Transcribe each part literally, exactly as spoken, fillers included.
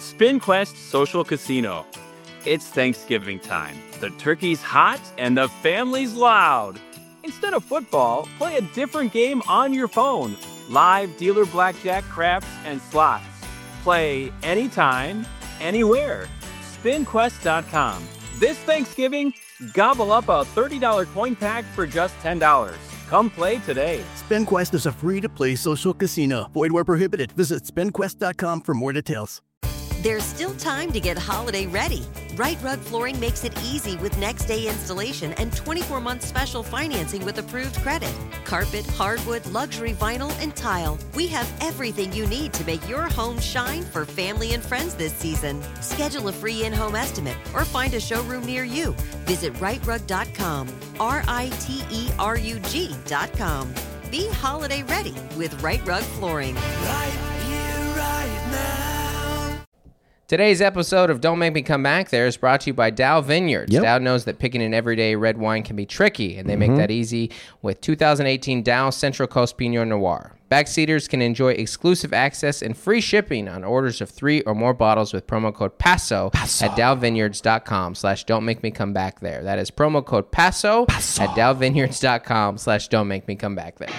SpinQuest Social Casino. It's Thanksgiving time. The turkey's hot and the family's loud. Instead of football, play a different game on your phone. Live dealer blackjack, craps, and slots. Play anytime, anywhere. spin quest dot com. This Thanksgiving, gobble up a thirty dollars coin pack for just ten dollars. Come play today. SpinQuest is a free-to-play social casino. Void where prohibited. Visit spin quest dot com for more details. There's still time to get holiday ready. Right Rug Flooring makes it easy with next-day installation and twenty-four month special financing with approved credit. Carpet, hardwood, luxury vinyl, and tile. We have everything you need to make your home shine for family and friends this season. Schedule a free in-home estimate or find a showroom near you. Visit right rug dot com, R I T E R U G dot com. Be holiday ready with Right Rug Flooring. Right here, right now. Today's episode of Don't Make Me Come Back There is brought to you by Dow Vineyards. Yep. Dow knows that picking an everyday red wine can be tricky, and they Mm-hmm. make that easy with two thousand eighteen Dow Central Coast Pinot Noir. Backseaters can enjoy exclusive access and free shipping on orders of three or more bottles with promo code PASO, Paso. at dow vineyards dot com slash don't make me come back there. That is promo code PASO, Paso. at dow vineyards dot com slash don't make me come back there.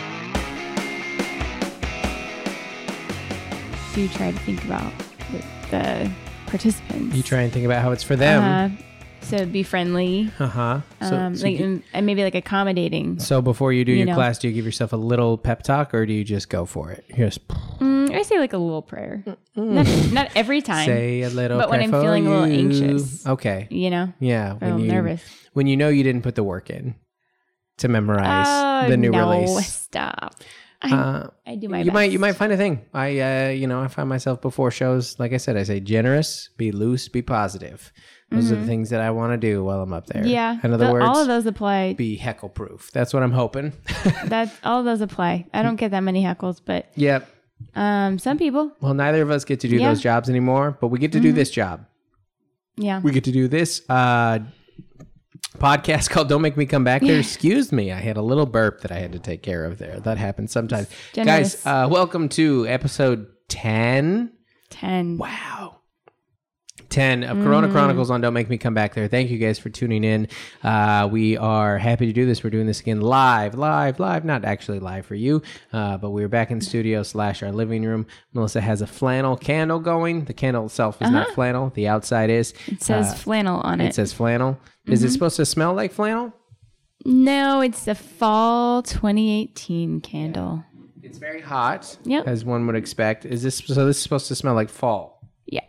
So you try to think about the, the participants. You try and think about how it's for them. Uh, so be friendly. Uh-huh. So, um, so, like, you- and maybe like accommodating. so before you do you your know. class, do you give yourself a little pep talk or do you just go for it? Just Mm, I say like a little prayer. Not, not every time. say a little But when prayer I'm for feeling a little you. anxious. Okay. You know? Yeah. A When little you, nervous. When you know you didn't put the work in to memorize Oh, the new no, release. stop. I, Uh, I do my you best. might you might find a thing. I uh, you know I find myself before shows, like I said, I say generous, be loose, be positive. Those are the things that I want to do while I'm up there. Mm-hmm. Yeah. In other the- words, all of those apply. be heckle proof. That's what I'm hoping. That's all of those apply. I don't get that many heckles, but Yep. um, some people, Well, neither of us get to do Yeah. those jobs anymore, but we get to do this job. yeah. We get to do this uh, podcast called Don't Make Me Come Back There. Excuse me. I had a little burp that I had to take care of there. That happens sometimes. Generous. Guys, uh, welcome to episode ten. ten. Wow. ten of Corona Chronicles on Don't Make Me Come Back There. Thank you guys for tuning in. Uh, we are happy to do this. We're doing this again live, live, live. Not actually live for you, uh, but we're back in studio slash our living room. Melissa has a flannel candle going. The candle itself is not flannel. The outside is. It says Uh, flannel on It it. says flannel. Is it supposed to smell like flannel? No, it's a fall twenty eighteen candle. It's very hot, Yep. as one would expect. Is this so? This is supposed to smell like fall. Yeah.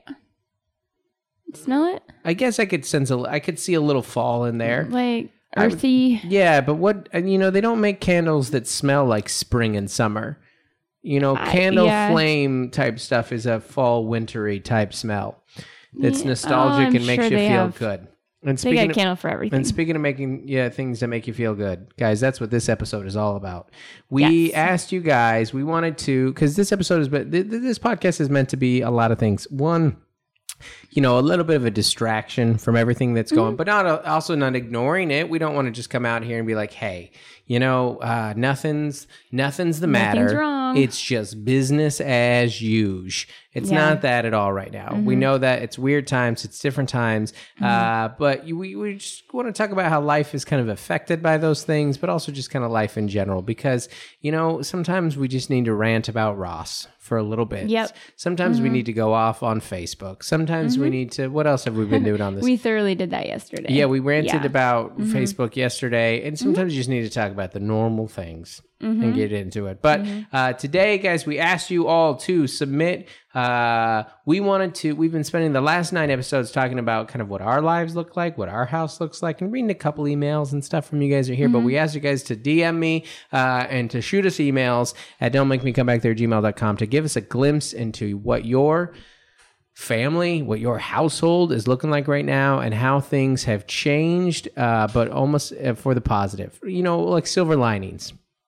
Smell it? I guess I could sense a. I could see a little fall in there. Like I would- earthy. Yeah, but what, and you know, they don't make candles that smell like spring and summer. You know, I- candle yeah. flame type stuff is a fall wintry type smell. That's Yeah. nostalgic Oh, I'm and makes sure you they feel have- good. And They speaking got a of, candle for everything. and speaking of making yeah things that make you feel good, guys, that's what this episode is all about. We Yes. asked you guys, we wanted to, because this episode is, but th- th- this podcast is meant to be a lot of things. One, you know, a little bit of a distraction from everything that's going, Mm-hmm. but not also not ignoring it. We don't want to just come out here and be like, hey, you know, uh, nothing's nothing's the matter. Nothing's wrong. It's just business as usual. It's Yeah. not that at all right now. We know that it's weird times, it's different times, uh, but you, we, we just want to talk about how life is kind of affected by those things, but also just kind of life in general, because, you know, sometimes we just need to rant about Ross for a little bit. Yep. Sometimes we need to go off on Facebook. Sometimes we need to, what else have we been doing on this? we thoroughly did that yesterday. Yeah, we ranted Yeah. about Facebook yesterday, and sometimes you just need to talk about the normal things Mm-hmm. and get into it. But uh, today, guys, we asked you all to submit. Uh, we wanted to, we've been spending the last nine episodes talking about kind of what our lives look like, what our house looks like, and reading a couple emails and stuff from you guys are here. But we asked you guys to D M me uh, and to shoot us emails at don't make me come back there gmail dot com to give us a glimpse into what your family, what your household is looking like right now, and how things have changed, uh, but almost uh, for the positive. You know, like silver linings.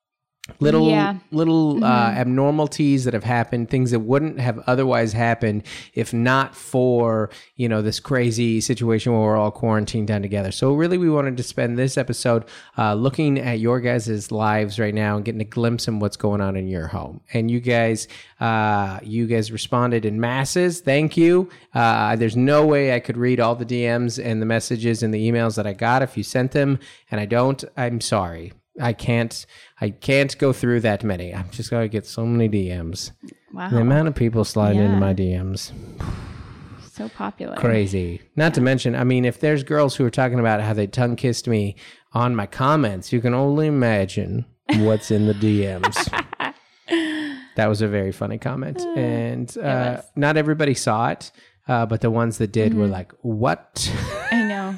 little Yeah. little Mm-hmm. uh, abnormalities that have happened, things that wouldn't have otherwise happened if not for, you know, this crazy situation where we're all quarantined down together. So really we wanted to spend this episode uh, looking at your guys' lives right now and getting a glimpse in what's going on in your home. And you guys uh, you guys responded in masses. Thank you. Uh, there's no way I could read all the D Ms and the messages and the emails that I got. If you sent them and I don't, I'm sorry. I can't I can't go through that many. I'm just going to get so many D Ms. Wow. The amount of people sliding into Yeah. my D Ms. So popular. Crazy. Not to mention, I mean, if there's girls who are talking about how they tongue kissed me on my comments, you can only imagine what's in the D Ms. That was a very funny comment. And uh, was. not everybody saw it, uh, but the ones that did were Mm-hmm. like, what? I know.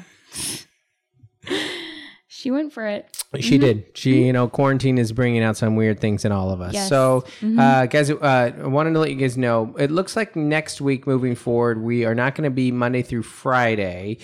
She went for it. She did. She, you know, quarantine is bringing out some weird things in all of us. Yes. So, uh, guys, uh, I wanted to let you guys know, it looks like next week moving forward, we are not going to be Monday through Friday.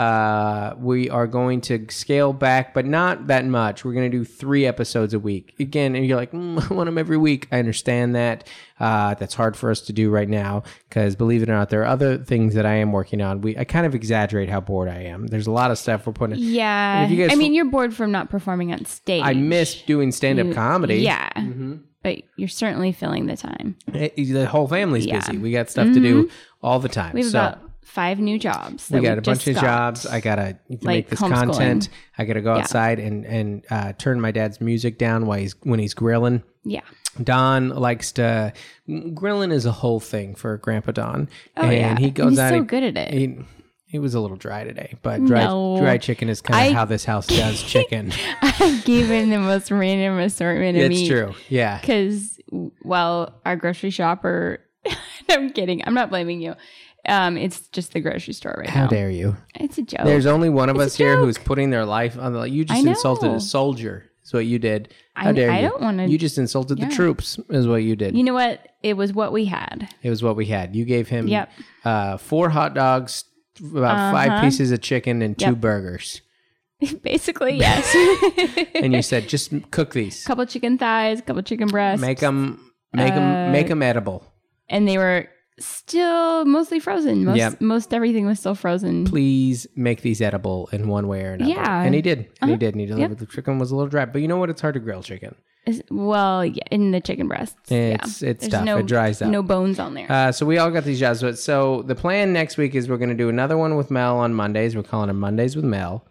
Uh, we are going to scale back, but not that much. We're going to do three episodes a week. Again, and you're like, mm, I want them every week. I understand that. Uh, that's hard for us to do right now because, believe it or not, there are other things that I am working on. We I kind of exaggerate how bored I am. There's a lot of stuff we're putting. Yeah. If you guys I mean, you're bored from not performing on stage. I miss doing stand-up You- comedy. Yeah. But you're certainly filling the time. It- the whole family's Yeah. busy. We got stuff to do all the time. We have so about five new jobs. we that got a we've bunch just of got. jobs. I gotta to like make this homeschooling. content. I gotta go Yeah. outside and and uh, turn my dad's music down while he's when he's grilling. Yeah. Don likes to grilling is a whole thing for Grandpa Don. Oh, and yeah. he goes And he's out. so and- good at it. He, he was a little dry today, but dry No. dry chicken is kind of I- how this house does chicken. I gave him the most random assortment of It's meat. true. Yeah. Because, well, our grocery shopper, I'm kidding. I'm not blaming you. Um, it's just the grocery store right How now. dare you? It's a joke. There's only one of It's us a here joke. who's putting their life on the. You just I insulted know. a soldier. Is what you did. How I- dare I you? don't wanna- You just insulted Yeah. the troops. Is what you did. You know what? It was what we had. It was what we had. You gave him Yep. uh, four hot dogs, about five Uh-huh. pieces of chicken, and two Yep. burgers. Basically, yes. And you said, just cook these. couple chicken thighs, couple chicken breasts. Make them, make them, Uh, make them edible. And they were still mostly frozen. Most, Yep. most everything was still frozen. Please make these edible in one way or another. Yeah. And he did. And he Uh-huh. did. And he delivered. The chicken was a little dry. But you know what? It's hard to grill chicken. Is- Well, yeah, in the chicken breasts. It's- yeah. it's There's tough. No, It dries up. No bones on there. Uh, so we all got these jobs. So- So the plan next week is we're going to do another one with Mel on Mondays. We're calling it Mondays with Mel.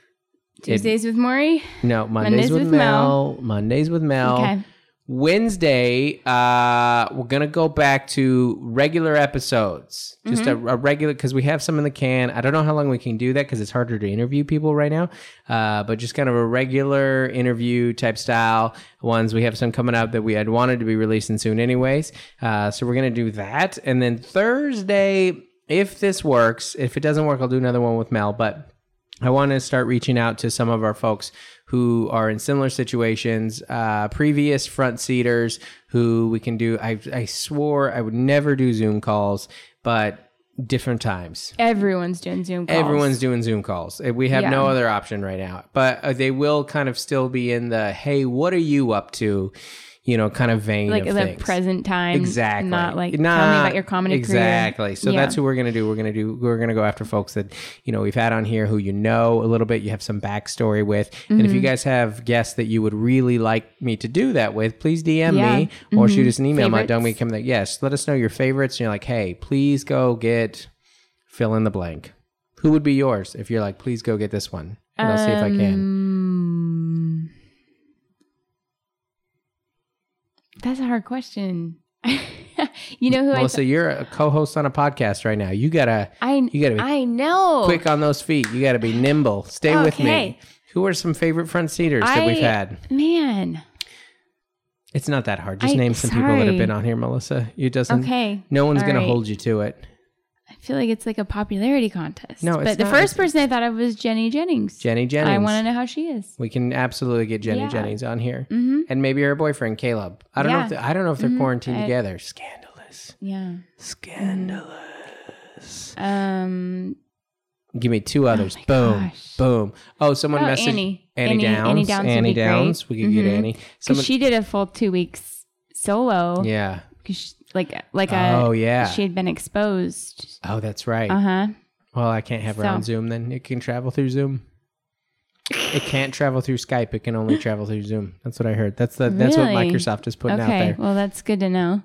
Tuesdays with Maury. No, Mondays, Mondays with, with Mel. Mondays with Mel. Okay. Wednesday, uh, we're gonna go back to regular episodes, just Mm-hmm. a, a regular because we have some in the can. I don't know how long we can do that because it's harder to interview people right now. Uh, but just kind of a regular interview type style ones. We have some coming up that we had wanted to be releasing soon, anyways. Uh, so we're gonna do that, and then Thursday, if this works, if it doesn't work, I'll do another one with Mel, but. I want to start reaching out to some of our folks who are in similar situations, uh, previous front seaters who we can do. I, I swore I would never do Zoom calls, but different times. Everyone's doing Zoom calls. Everyone's doing Zoom calls. We have no Yeah. other option right now, but uh, they will kind of still be in the, hey, what are you up to? You know, kind of vein like of the things. present time. Exactly. Not like Not- tell me about your comedy exactly. career. So Yeah. that's who we're gonna do. We're gonna do. We're gonna go after folks that you know we've had on here who you know a little bit. You have some backstory with, and Mm-hmm. if you guys have guests that you would really like me to do that with, please D M Yeah. me or Mhm. shoot us an email. Favorites. Don't we come there? Yes, let us know your favorites. And you're like, hey, please go get fill in the blank. Who would be yours if you're like, please go get this one, and I'll see if I can. Um, That's a hard question. you know who Melissa, I you're a co-host on a podcast right now. You gotta. I you gotta be I know. quick on those feet. You got to be nimble. Stay with me. Okay. Who are some favorite front seaters that we've I- had? Man. It's not that hard. Just I- name some people that have sorry. been on here, Melissa. It doesn't. Okay. No one's All going right. to hold you to it. I feel like it's like a popularity contest. No, it's but the not. first It's- person I thought of was Jenny Jennings. Jenny Jennings. I want to know how she is. We can absolutely get Jenny Yeah. Jennings on here, Mm-hmm. and maybe her boyfriend Caleb. I don't know. Yeah. If they, I don't know if they're Mhm. quarantined I- together. Scandalous. Yeah. Scandalous. Um. Give me two others. my boom, gosh. boom. Oh, someone Oh, messaged Annie. Annie, Annie- Downs. Annie Downs would Annie be great. Downs. We could get Mhm. Annie. Because Someone, she did a full two weeks solo. yeah. 'Cause she, like like a Oh, yeah. she had been exposed. Oh, that's right. Uh huh. Well, I can't have her on So- Zoom then. It can travel through Zoom. It can't travel through Skype. It can only travel through Zoom. That's what I heard. That's the that's what Really? Microsoft is putting out Okay, there. well that's good to know.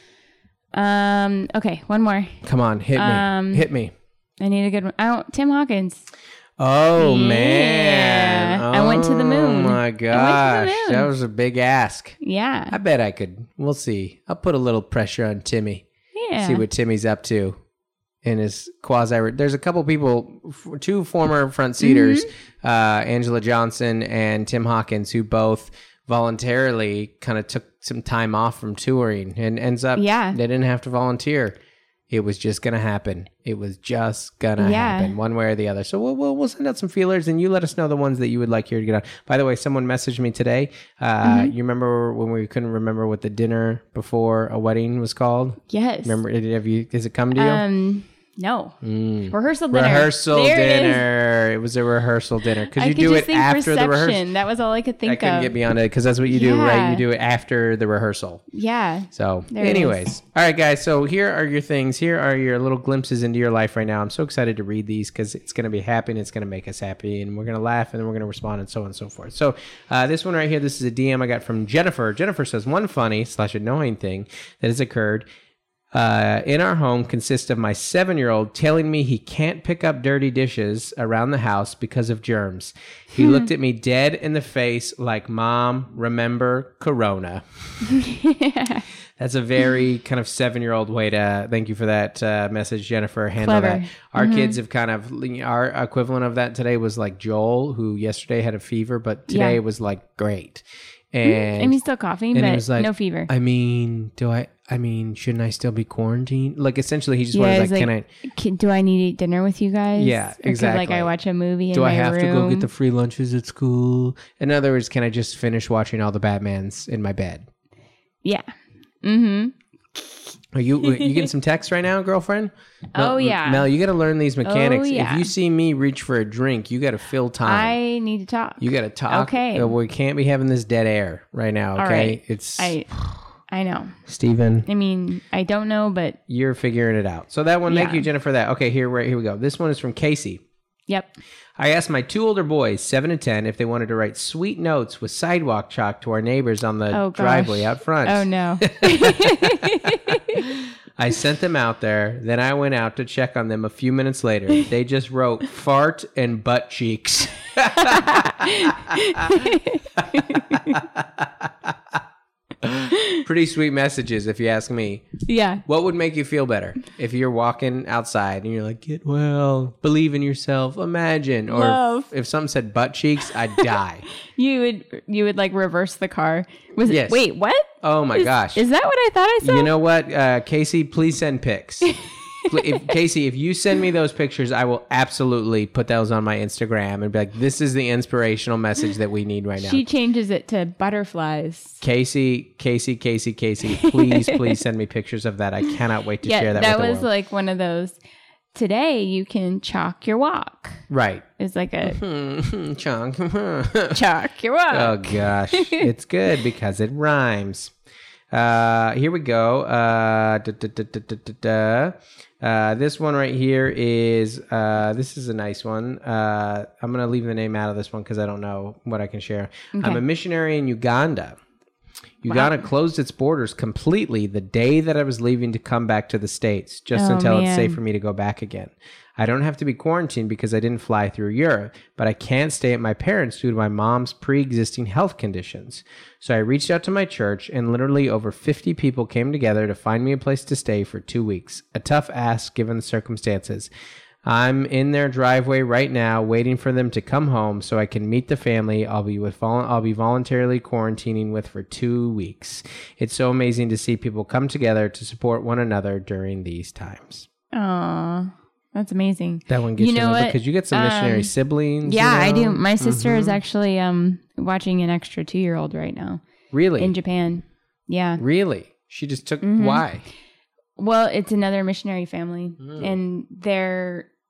Um. Okay, one more. Come on, hit me. Um, hit me. I need a good one. Oh, Tim Hawkins. Oh Yeah. man. I went to the moon. Oh my I went to the gosh. moon. That was a big ask. Yeah. I bet I could. We'll see. I'll put a little pressure on Timmy. Yeah. See what Timmy's up to in his quasi. There's a couple people, f- two former front seaters, Mm-hmm. uh, Angela Johnson and Tim Hawkins, who both voluntarily kind of took some time off from touring and ends up, Yeah. they didn't have to volunteer. It was just going to happen. It was just going to Yeah. happen one way or the other. So we'll, we'll, we'll send out some feelers and you let us know the ones that you would like here to get on. By the way, someone messaged me today. Uh, Mm-hmm. You remember when we couldn't remember what the dinner before a wedding was called? Yes. Remember, have you, has it come to you? Um. No. Mm. Rehearsal dinner. Rehearsal There it is. dinner. It, was a rehearsal dinner. Because I you could do just it think after the rehearsal. reception. That was all I could think I couldn't of. get beyond it because that's what you do, right? Yeah. You do it after the rehearsal. Yeah. So, There it anyways, is. all right, guys. So here are your things. Here are your little glimpses into your life right now. I'm so excited to read these because it's going to be happy and it's going to make us happy, and we're going to laugh and then we're going to respond and so on and so forth. So, uh, this one right here, this is a D M I got from Jennifer. Jennifer says one funny slash annoying thing that has occurred Uh, in our home consists of my seven-year-old telling me he can't pick up dirty dishes around the house because of germs. He looked at me dead in the face like, "Mom, remember Corona." That's a very kind of seven-year-old way to, thank you for that uh, message, Jennifer, handle Clever. that. Our kids have kind of, our equivalent of that today was like Joel, who yesterday had a fever, but today Yeah. was like great. And, And he's still coughing, and but he was like, no fever. I mean, do I, I mean, shouldn't I still be quarantined? Like, essentially, he just yeah, wanted, he's like, can I, like, "Can- do I need to eat dinner with you guys? Yeah, Or could, like exactly. I watch a movie in do I my have to go room?" get the free lunches at school? In other words, can I just finish watching all the Batmans in my bed? Yeah. Mm-hmm. Are you you getting some text right now, girlfriend? Mel- Oh, yeah. Mel, you got to learn these mechanics. Oh, yeah. If you see me reach for a drink, you got to fill time. I need to talk. you got to talk. Okay. Uh, We can't be having this dead air right now. All Okay, right. it's I I know. Steven. I mean, I don't know, but You're figuring it out. So that one, thank Yeah. you, Jennifer. That okay. Here, right here we go. This one is from Casey. yep. I asked my two older boys, seven and ten, if they wanted to write sweet notes with sidewalk chalk to our neighbors on the Oh, gosh. driveway out front. Oh no. I sent them out there. Then I went out to check on them a few minutes later. They just wrote fart and butt cheeks. Pretty sweet messages, if you ask me. Yeah. What would make you feel better if you're walking outside and you're like, get well, believe in yourself, imagine. Or Love. if, if something said butt cheeks, I'd die. You would you would like reverse the car. Was Yes. it wait, what? Oh my Is- gosh. Is that what I thought I said? You know what, uh, Casey, please send pics. Pl- if, Casey, if you send me those pictures, I will absolutely put those on my Instagram and be like, this is the inspirational message that we need right now. She changes it to butterflies. Casey, Casey, Casey, Casey, please, please send me pictures of that. I cannot wait to Yeah, share that, that with the was world. like one of those. Today you can chalk your walk. Right. It's like a Chunk. chalk your walk. Oh gosh, it's good because it rhymes. Uh, here we go. Uh, da, da, da, da, da, da, da. Uh, this one right here is uh, this is a nice one. Uh, I'm gonna leave the name out of this one because I don't know what I can share. Okay. I'm a missionary in Uganda. Uganda closed its borders completely the day that I was leaving to come back to the States, just Oh, until it's man. safe for me to go back again. I don't have to be quarantined because I didn't fly through Europe, but I can't stay at my parents' due to my mom's pre-existing health conditions. So I reached out to my church, and literally over fifty people came together to find me a place to stay for two weeks. A tough ask given the circumstances. I'm in their driveway right now, waiting for them to come home so I can meet the family I'll be with. Vol- I'll be voluntarily quarantining with for two weeks. It's so amazing to see people come together to support one another during these times. Aw, that's amazing. That one gets You you, know what? because you get some missionary Um, siblings. Yeah, you I do. know? My sister is Mhm. actually um watching an extra two year old right now really in Japan. Yeah. Really? She just took Mhm. why? Well, it's another missionary family, Mm. and they're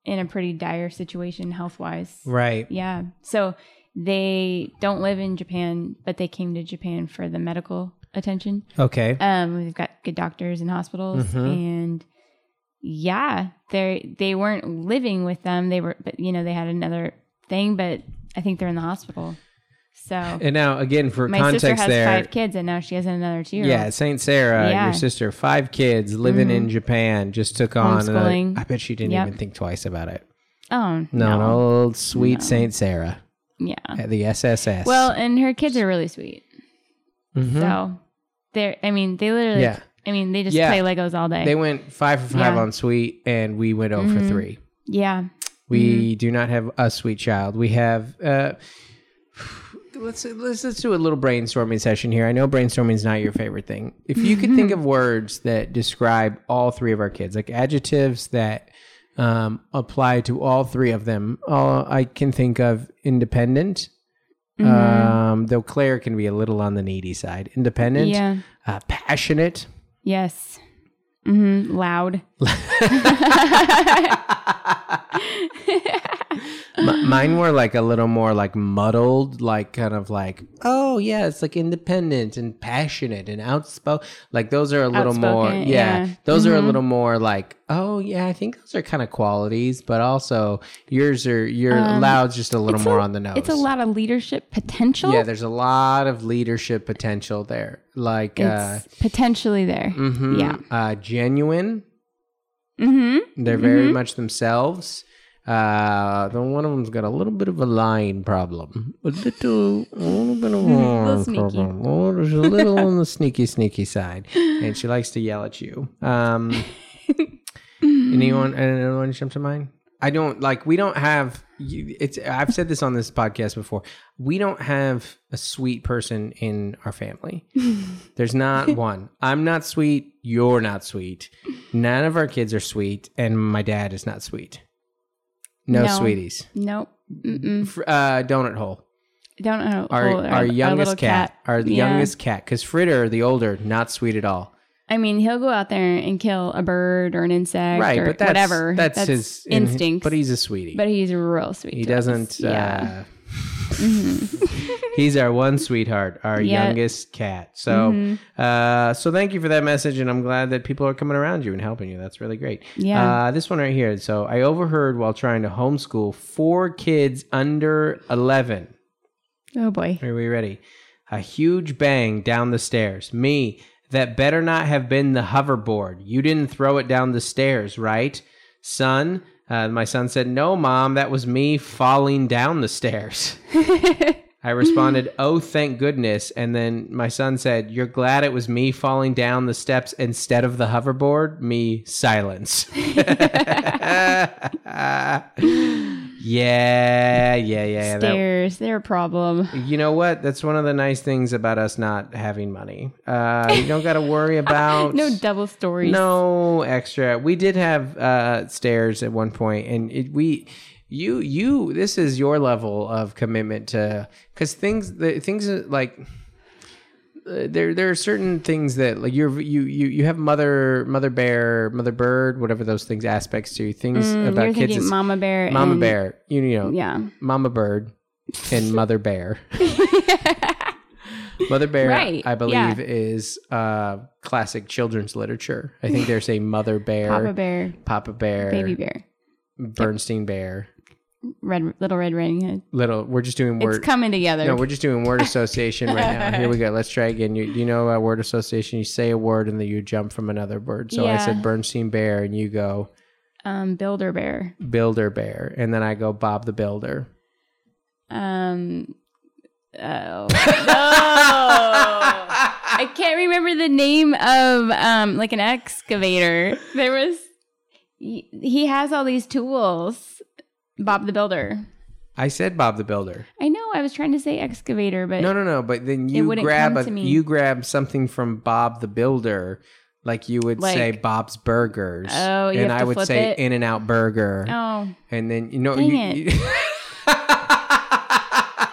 in a pretty dire situation health wise. Right. Yeah. So they don't live in Japan, but they came to Japan for the medical attention. Okay. Um, we've got good doctors and hospitals, Mhm. and yeah, they they weren't living with them. They were, but you know, they had another thing. But I think they're in the hospital. So And now, again, for my context sister has there. five kids, and now she has another two. Yeah, Saint Sarah, Yeah. your sister, five kids living in Japan, just took on. Another, Homeschooling. I bet she didn't Yep. even think twice about it. Oh No, no. an old sweet No. Saint Sarah Yeah. at the S S S. Well, and her kids are really sweet. Mhm. So they're. I mean, they literally. Yeah. I mean, they just Yeah. play Legos all day. they went five for five Yeah. on sweet, and we went zero for Mhm. three. yeah. We do not have a sweet child. We have. Uh, let's let's let's do a little brainstorming session here. I know brainstorming is not your favorite thing. If you could think of words that describe all three of our kids, like adjectives that um, apply to all three of them, uh, I can think of independent. Um, though Claire can be a little on the needy side. Independent. Yeah. Uh, passionate. Yes. Mm-hmm. Loud. M- mine were like a little more like muddled, like kind of like, oh yeah, it's like independent and passionate and outspoken. Like those are a little more, Outspoken, yeah, yeah. those are a Mhm. little more like, oh yeah, I think those are kind of qualities, but also yours are, your Um, loud's just a little It's more a- on the nose. It's a lot of leadership potential. Yeah, there's a lot of leadership potential there. Like, uh, It's potentially there. mhm, Yeah. uh, genuine. Mm-hmm. They're very much themselves. Uh, the one of them's got a little bit of a lying problem, a little, a little bit of a lying sneaky. problem. Oh, there's a little on the sneaky, sneaky side, and she likes to yell at you. Um, anyone, anyone jump to mind? I don't like. We don't have. you- It's. I've said this on this podcast before. We don't have a sweet person in our family. There's not one. I'm not sweet. You're not sweet. None of our kids are sweet, and my dad is not sweet. No, No. sweeties. Nope. Mm-mm. Fr- Uh, donut hole. Don't know. Our Oh, our, our youngest little cat. Our Yeah. youngest cat. Because Fritter, the older, not sweet at all. I mean, he'll go out there and kill a bird or an insect Right, or but that's whatever. That's, his in- instinct. But he's a sweetie. But he's real sweet. he to us. doesn't. Yeah. Uh, he's our one sweetheart, our Yeah. youngest cat. So, uh, so thank you for that message, and I'm glad that people are coming around you and helping you. That's really great. Yeah. Uh, this one right here. So, I overheard while trying to homeschool four kids under eleven. Oh boy. Are we ready? A huge bang down the stairs. Me, that better not have been the hoverboard. You didn't throw it down the stairs, right? Son, uh, my son said, no, Mom, that was me falling down the stairs. I responded, oh, thank goodness. And then my son said, you're glad it was me falling down the steps instead of the hoverboard? Me, silence. Yeah, yeah, yeah. that- Stairs. They're a problem. you know what? That's one of the nice things about us not having money. Uh, you don't got to worry about No double stories. no extra. We did have uh, stairs at one point, and it, we, you, you. This is your level of commitment to because things, the things that, like. Uh, there, there are certain things that like you're you you you have mother mother bear mother bird whatever those things aspects to things Mm, about you're kids. thinking is- Mama Bear. Mama and- bear, you, you know, Yeah. Mama bird and mother bear. Mother bear, Right, I believe, yeah. is uh, classic children's literature. I think there's a mother bear, Papa Bear. Papa bear, Baby Bear. Bernstein bear. Red Little Red Riding Hood. Little, we're just doing word. It's coming together. No, we're just doing word association right now. Here we go. Let's try again. You, you know, uh, word association. You say a word and then you jump from another word. So I Yeah. said Bernstein bear, and you go um, Builder Bear. Builder bear, and then I go Bob the Builder. Um. Oh no! I can't remember the name of um like an excavator. There was he, he has all these tools. Bob the Builder. I said Bob the Builder. I know. I was trying to say excavator, but No, no, no. But then you wouldn't grab come a to me. you grab something from Bob the Builder, like you would Like- say Bob's Burgers. Oh, you and have I to would flip say it? In and Out Burger. oh, And then you know Dang you, it. you-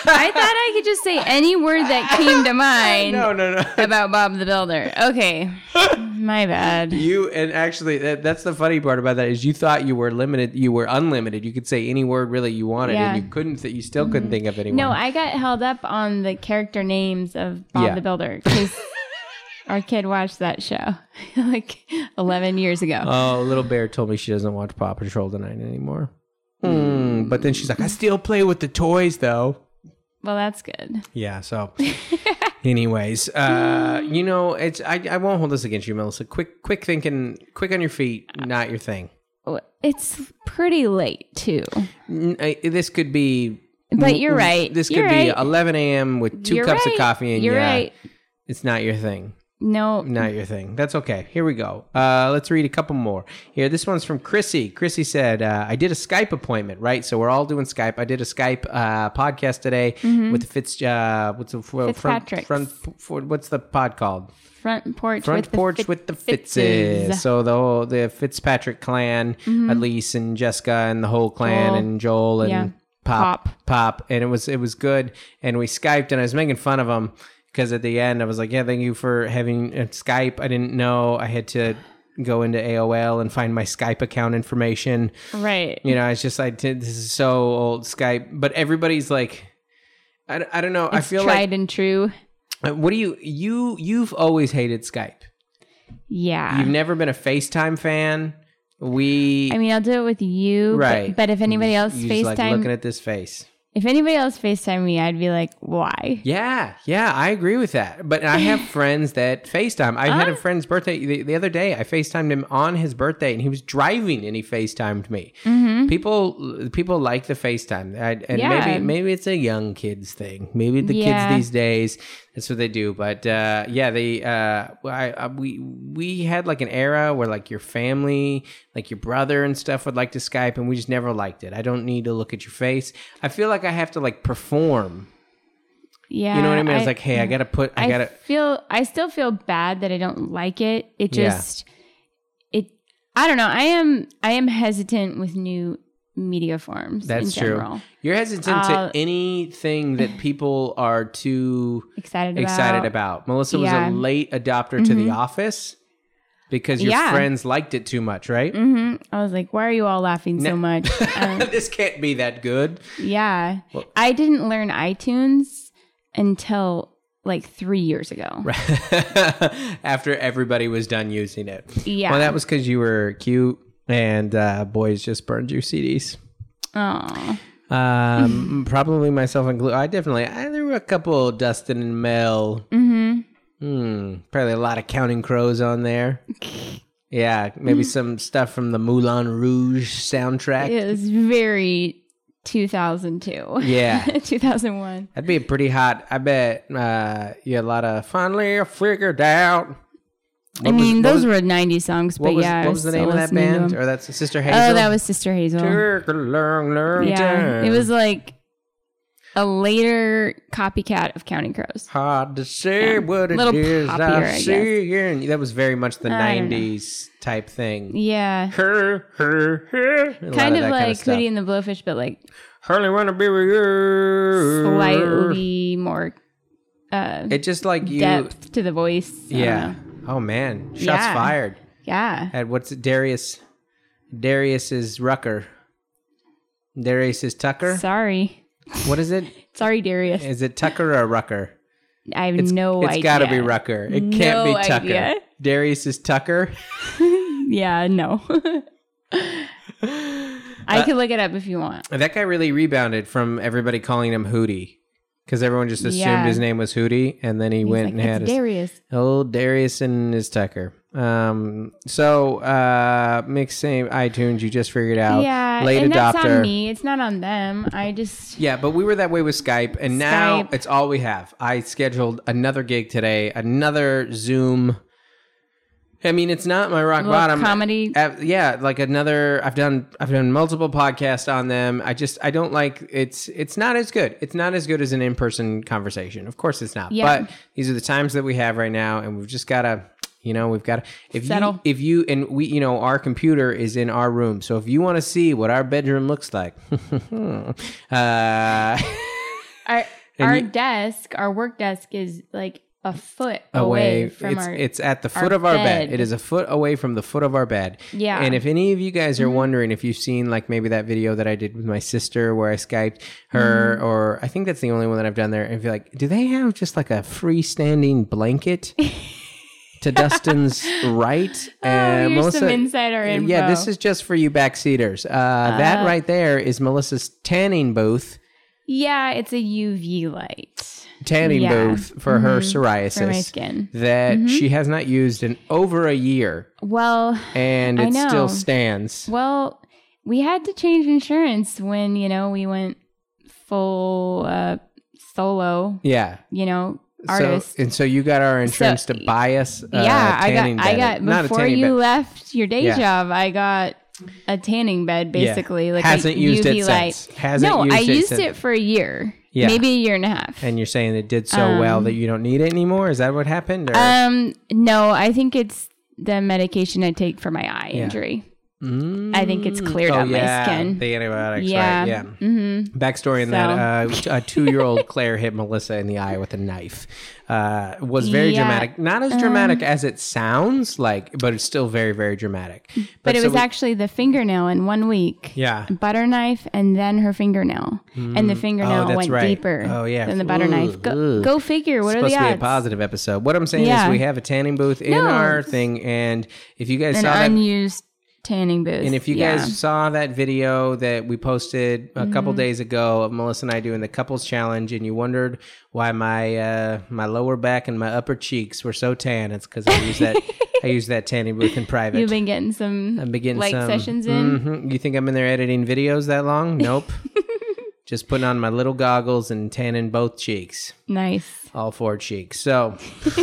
I thought I could just say any word that came to mind No, no, no. about Bob the Builder. Okay. My bad. You and actually that, that's the funny part about that is you thought you were limited, you were unlimited. You could say any word really you wanted, Yeah. and you couldn't. Th- you still couldn't think of anyone. No, I got held up on the character names of Bob Yeah. the Builder because our kid watched that show like eleven years ago. Oh, little bear told me she doesn't watch Paw Patrol tonight anymore. Hmm. But then she's like, I still play with the toys though. Well, that's good. Yeah. So, anyways, uh, you know, it's I, I won't hold this against you, Melissa. Quick, quick thinking, quick on your feet, not your thing. It's pretty late too. N- I- This could be. But you're right. This could You're be right. eleven a.m. with two You're cups right. of coffee, and You're yeah, right. it's not your thing. No. Not your thing. That's okay. Here we go. Uh, let's read a couple more. Here, this one's from Chrissy. Chrissy said, uh, I did a Skype appointment, right? So we're all doing Skype. I did a Skype uh, podcast today with the Fitz, uh, what's the front, Fitzpatricks. front, front, what's the pod called? Front porch Front with the porch Fit- with the Fitzes. Fitzes. So the whole, the Fitzpatrick clan, Elise and Jessica and the whole clan Joel. and Joel and Yeah. Pop, Pop. Pop, and it was it was good. And we Skyped, and I was making fun of him because at the end I was like, "Yeah, thank you for having uh, Skype." I didn't know I had to go into A O L and find my Skype account information. Right. You know, it's just I did this is so old Skype, but everybody's like, I, I don't know. I It's feel tried like and true. uh, what do you you you've always hated Skype. Yeah. You've never been a FaceTime fan. We I mean, I'll do it with you. but- right, But, if anybody else you just like FaceTime, looking at this face. if anybody else FaceTime me, I'd be like, why? Yeah, yeah, I agree with that. But I have friends that FaceTime. I had a Uh. friend's birthday the, the other day. I FaceTimed him on his birthday, and he was driving, and he FaceTimed me. Mm-hmm. People, people like the FaceTime, I, and Yeah. maybe maybe it's a young kids thing. Maybe the Yeah. kids these days, that's what they do. But uh, yeah, they uh, I, I, we we had like an era where like your family, like your brother and stuff, would like to Skype, and we just never liked it. I don't need to look at your face. I feel like I have to like perform. Yeah. You know what I mean? It's like, hey, I gotta put, I, I gotta. feel, I still feel bad that I don't like it. It Yeah. just, it, I don't know. I am, I am hesitant with new media forms. That's in true. general. You're hesitant Uh, to anything that people are too Excited about. excited about. Melissa was Yeah. a late adopter to The Office because your Yeah. friends liked it too much, right? hmm I was like, why are you all laughing so No. much? Um, This can't be that good. yeah. I didn't learn iTunes until like three years ago. After everybody was done using it. Yeah. Well, that was because you were cute and uh, boys just burned your C Ds. Oh. Um, probably myself included. I definitely, I, there were a couple Dustin and Mel. Mm-hmm. Hmm. Probably a lot of Counting Crows on there. Yeah, maybe some stuff from the Moulin Rouge soundtrack. It was very two thousand two. Yeah. two thousand one. That'd be a pretty hot. I bet uh, you had a lot of finally I figured out. I What was- mean, what those was- were nineties songs, but What was, yeah. I what was the still name of that listening to band? them. Or that's Sister Hazel? Oh, that was Sister Hazel. Took a long, long Yeah. time. It was like a later copycat of Counting Crows. hard to say Yeah. what it Little is poppier, I I guess. see. And that was very much the I don't know. nineties type thing. Yeah. Her, her, her. A lot Kind of that like stuff. Hootie and the Blowfish, but like Hardly wanna be with you. slightly more uh, It just like you. depth to the voice. I don't Yeah. know. Oh man, shots Yeah. fired. Yeah. At what's it? Darius. Darius is Rucker. Darius is Tucker. Sorry. What is it? Sorry, Darius. Is it Tucker or Rucker? I have It's, no it's idea. gotta be Rucker. It can't No be Tucker. idea. Darius is Tucker. Yeah, no. I Uh, could look it up if you want. That guy really rebounded from everybody calling him Hootie. Because everyone just assumed Yeah. his name was Hootie, and then he He's went like, and had "It's his Darius. old Darius and his Tucker. Um, so uh, mixed same iTunes, you just figured out. Yeah, late and adopter. that's on me. It's not on them. I just Yeah, but we were that way with Skype, and now Skype. it's all we have. I scheduled another gig today, another Zoom. I mean, it's not my rock Little bottom comedy. Uh, yeah, like another. I've done. I've done multiple podcasts on them. I just. I don't like. It's. It's not as good. It's not as good as an in-person conversation. Of course, it's not. Yeah. But these are the times that we have right now, and we've just gotta. You know, we've got to. If Settle. you. If you and we. You know, our computer is in our room, so if you want to see what our bedroom looks like, uh, Our And our you- desk, our work desk, is like a foot away, away, from it's our. it's at the our foot of our bed. bed. It is a foot away from the foot of our bed. Yeah. And if any of you guys are wondering if you've seen like maybe that video that I did with my sister where I Skyped her, Mm-hmm. or I think that's the only one that I've done there, and if you're like, do they have just like a freestanding blanket to Dustin's right? Oh, here's some insider info. Yeah, this is just for you backseaters. Uh, that right there is Melissa's tanning booth. Yeah, it's a U V light. Tanning Yeah. booth for her psoriasis For my skin. that she has not used in over a year, Well, and I it know. still stands. well, we had to change insurance when you know we went full uh, solo. Yeah. You know, artist. So, and so you got our insurance So- to buy us. Uh, yeah, I got. tanning I bed. got Not a before tanning you bed. left your day Yeah. job. I got a tanning bed, basically. Like Hasn't a used U it V light. since. Hasn't no, used I it used since. it for a year. Yeah. Maybe a year and a half. And you're saying it did so well that you don't need it anymore? Is that what happened? Or? Um, no, I think it's the medication I take for my eye injury. I think it's cleared oh, up yeah. my skin. The antibiotics, Yeah. right? Yeah. Mm-hmm. Backstory in that uh, a two-year-old Claire hit Melissa in the eye with a knife. Uh, was very Yeah. dramatic. Not as dramatic as it sounds like, but it's still very, very dramatic. But, But it so was we- actually the fingernail in one week. Yeah. Butter knife and then her fingernail. And the fingernail Oh, that's went right. deeper Oh, yeah. than the butter Ooh, knife. Go, ooh. go figure. What It's are supposed the to be a odds? positive episode. What I'm saying Yeah. is we have a tanning booth in No, our it's- thing, and if you guys An saw that, unused tanning booth. and if you Yeah. guys saw that video that we posted a couple Mm-hmm. days ago of Melissa and I doing the couples challenge, and you wondered why my uh, my lower back and my upper cheeks were so tan, it's because I use that I use that tanning booth in private. You've been getting some I'm beginning light some sessions in. Mhm. You think I'm in there editing videos that long? Nope. Just putting on my little goggles and tanning both cheeks. Nice. All four cheeks. So,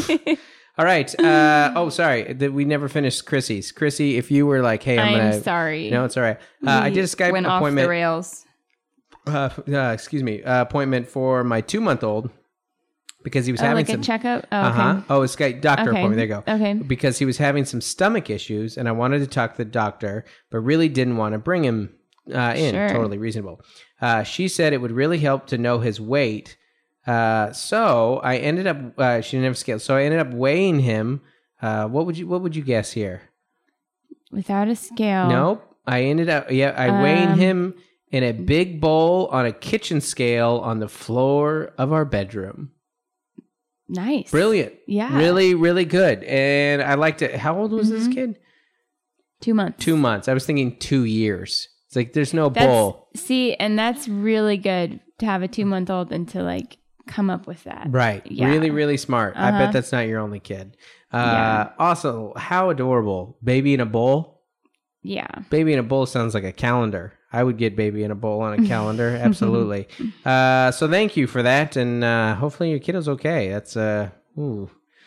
all right. Uh, oh, sorry. That we never finished Chrissy's. Chrissy, if you were like, hey, I'm, I'm gonna. sorry. No, it's all right. Uh, I did a Skype Went off the appointment. rails. Uh, uh, excuse me. Uh, appointment for my two month old because he was Oh, having like some. a checkup? Oh, Uh okay. huh. Oh, a Skype doctor Okay. appointment. There you go. Okay. Because he was having some stomach issues, and I wanted to talk to the doctor, but really didn't want to bring him uh, in. Sure. Totally reasonable. Uh, she said it would really help to know his weight. Uh, so I ended up. Uh, she didn't have a scale, so I ended up weighing him. Uh, what would you What would you guess here? Without a scale. Nope. I ended up. Yeah, I weighed Um, him in a big bowl on a kitchen scale on the floor of our bedroom. Nice. Brilliant. Yeah. Really, really good. And I liked it. How old was this Mhm. kid? Two months. Two months. I was thinking two years. It's like there's no That's, bowl. See, and that's really good to have a two month old and to like come up with that. Right. Yeah. Really, really smart. I Uh-huh. bet that's not your only kid. Uh, Yeah. Also, how adorable. Baby in a bowl. Yeah. Baby in a bowl sounds like a calendar. I would get baby in a bowl on a calendar. Absolutely. Uh, so thank you for that. And uh, hopefully your kiddo's okay. That's uh, ooh.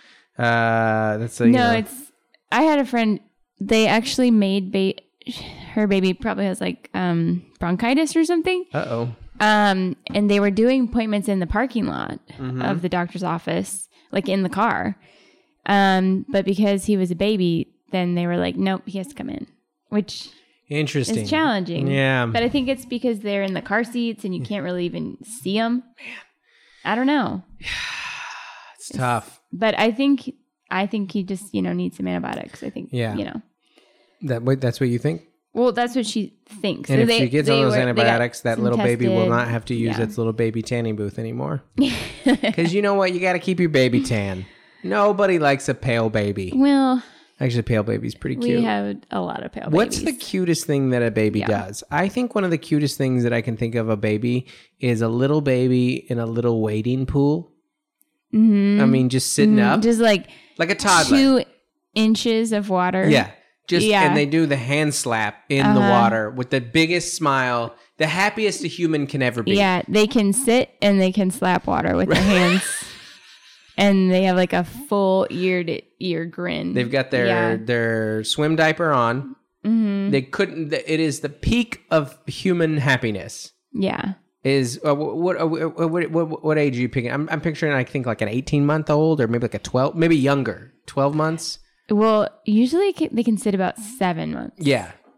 Uh, that's a, you No, know- it's. I had a friend. They actually made ba- her baby probably has like um, bronchitis or something. Uh-oh. Um, and they were doing appointments in the parking lot Mm-hmm. of the doctor's office, like in the car. Um, but because he was a baby, then they were like, nope, he has to come in, which Interesting. is challenging. Yeah. But I think it's because they're in the car seats and you can't really even see them. Man, I don't know. It's tough. But I think I think he just you know needs some antibiotics. I think. Yeah. You know. That wait, that's what you think? Well, that's what she thinks. And So if they- she gets they all those were- they got antibiotics, that some little baby will tested. not have to use Yeah. its little baby tanning booth anymore. Because you know what? You got to keep your baby tan. Nobody likes a pale baby. Well, Actually, pale baby's pretty we cute. have a lot of pale What's the babies. cutest thing that a baby Yeah. does? I think one of the cutest things that I can think of a baby is a little baby in a little wading pool. Mhm. I mean, just sitting Mm, up just like like a toddler. two inches of water. Yeah. Just Yeah. and they do the hand slap in the Uh-huh. water with the biggest smile, the happiest a human can ever be. Yeah, they can sit and they can slap water with their hands. And they have like a full ear to ear grin. They've got their Yeah. their swim diaper on. Mhm. They couldn't. It is the peak of human happiness. Yeah. Is uh, what, uh, what what what what age are you picking? I'm I'm picturing I think like an eighteen month old or maybe like a twelve, maybe younger, twelve months. Well, usually ca- they can sit about seven months. Yeah.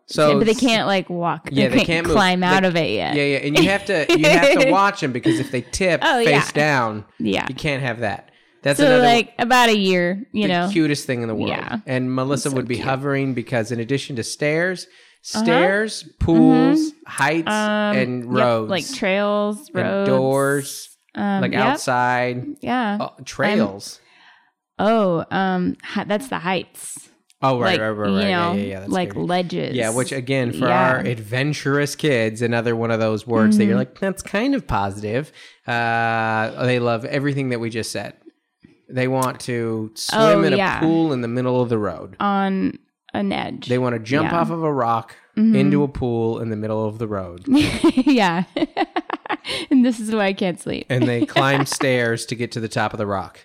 So, yeah, but they can't like walk. Yeah, they, they can't, can't move. climb out They- of it yet. Yeah, yeah, and you have to you have to watch them because if they tip Oh, face yeah. down, Yeah. you can't have that. That's So another like about a year, you the know. cutest thing in the world. Yeah. And Melissa So would be cute. hovering because in addition to stairs, stairs, pools, heights, Um, and yep, roads, like trails, and roads, doors, um, like yep, outside Yeah. uh, trails. Oh, um, hi- that's the heights. oh, right, like, right, right, right. You yeah, know, yeah, yeah. That's like scary. ledges. Yeah, which again, for Yeah. our adventurous kids, another one of those words that you're like, that's kind of positive. Uh, they love everything that we just said. They want to swim Oh, in a yeah. pool in the middle of the road. on an edge. They want to jump Yeah. off of a rock into a pool in the middle of the road. yeah. And this is why I can't sleep. And they climb stairs to get to the top of the rock.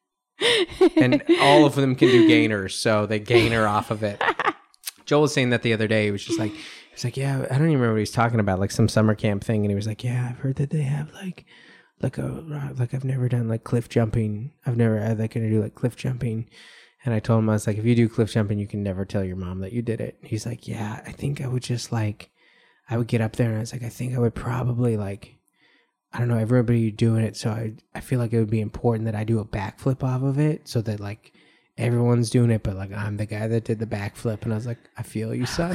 And all of them can do gainers, so they gainer off of it. Joel was saying that the other day. He was just like, he was like, yeah, I don't even remember what he was talking about, like some summer camp thing. And he was like, yeah, I've heard that they have like, like a, like I've never done like cliff jumping. I've never, they're going to do like cliff jumping. And I told him, I was like, if you do cliff jumping, you can never tell your mom that you did it. He's like, yeah, I think I would just like, I would get up there and I was like, I think I would probably like, I don't know, everybody doing it. So I, I feel like it would be important that I do a backflip off of it so that like everyone's doing it, but like I'm the guy that did the backflip. And I was like, I feel you, son.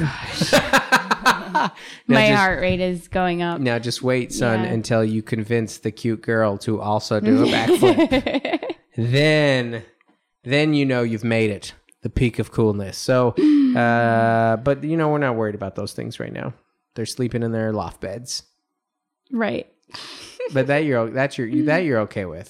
Now My just- heart rate is going up. Now just wait, son, Yeah. until you convince the cute girl to also do a backflip. then, then you know you've made it. The peak of coolness. So, uh, but you know, we're not worried about those things right now. They're sleeping in their loft beds. Right. But that you're that's your that you're okay with.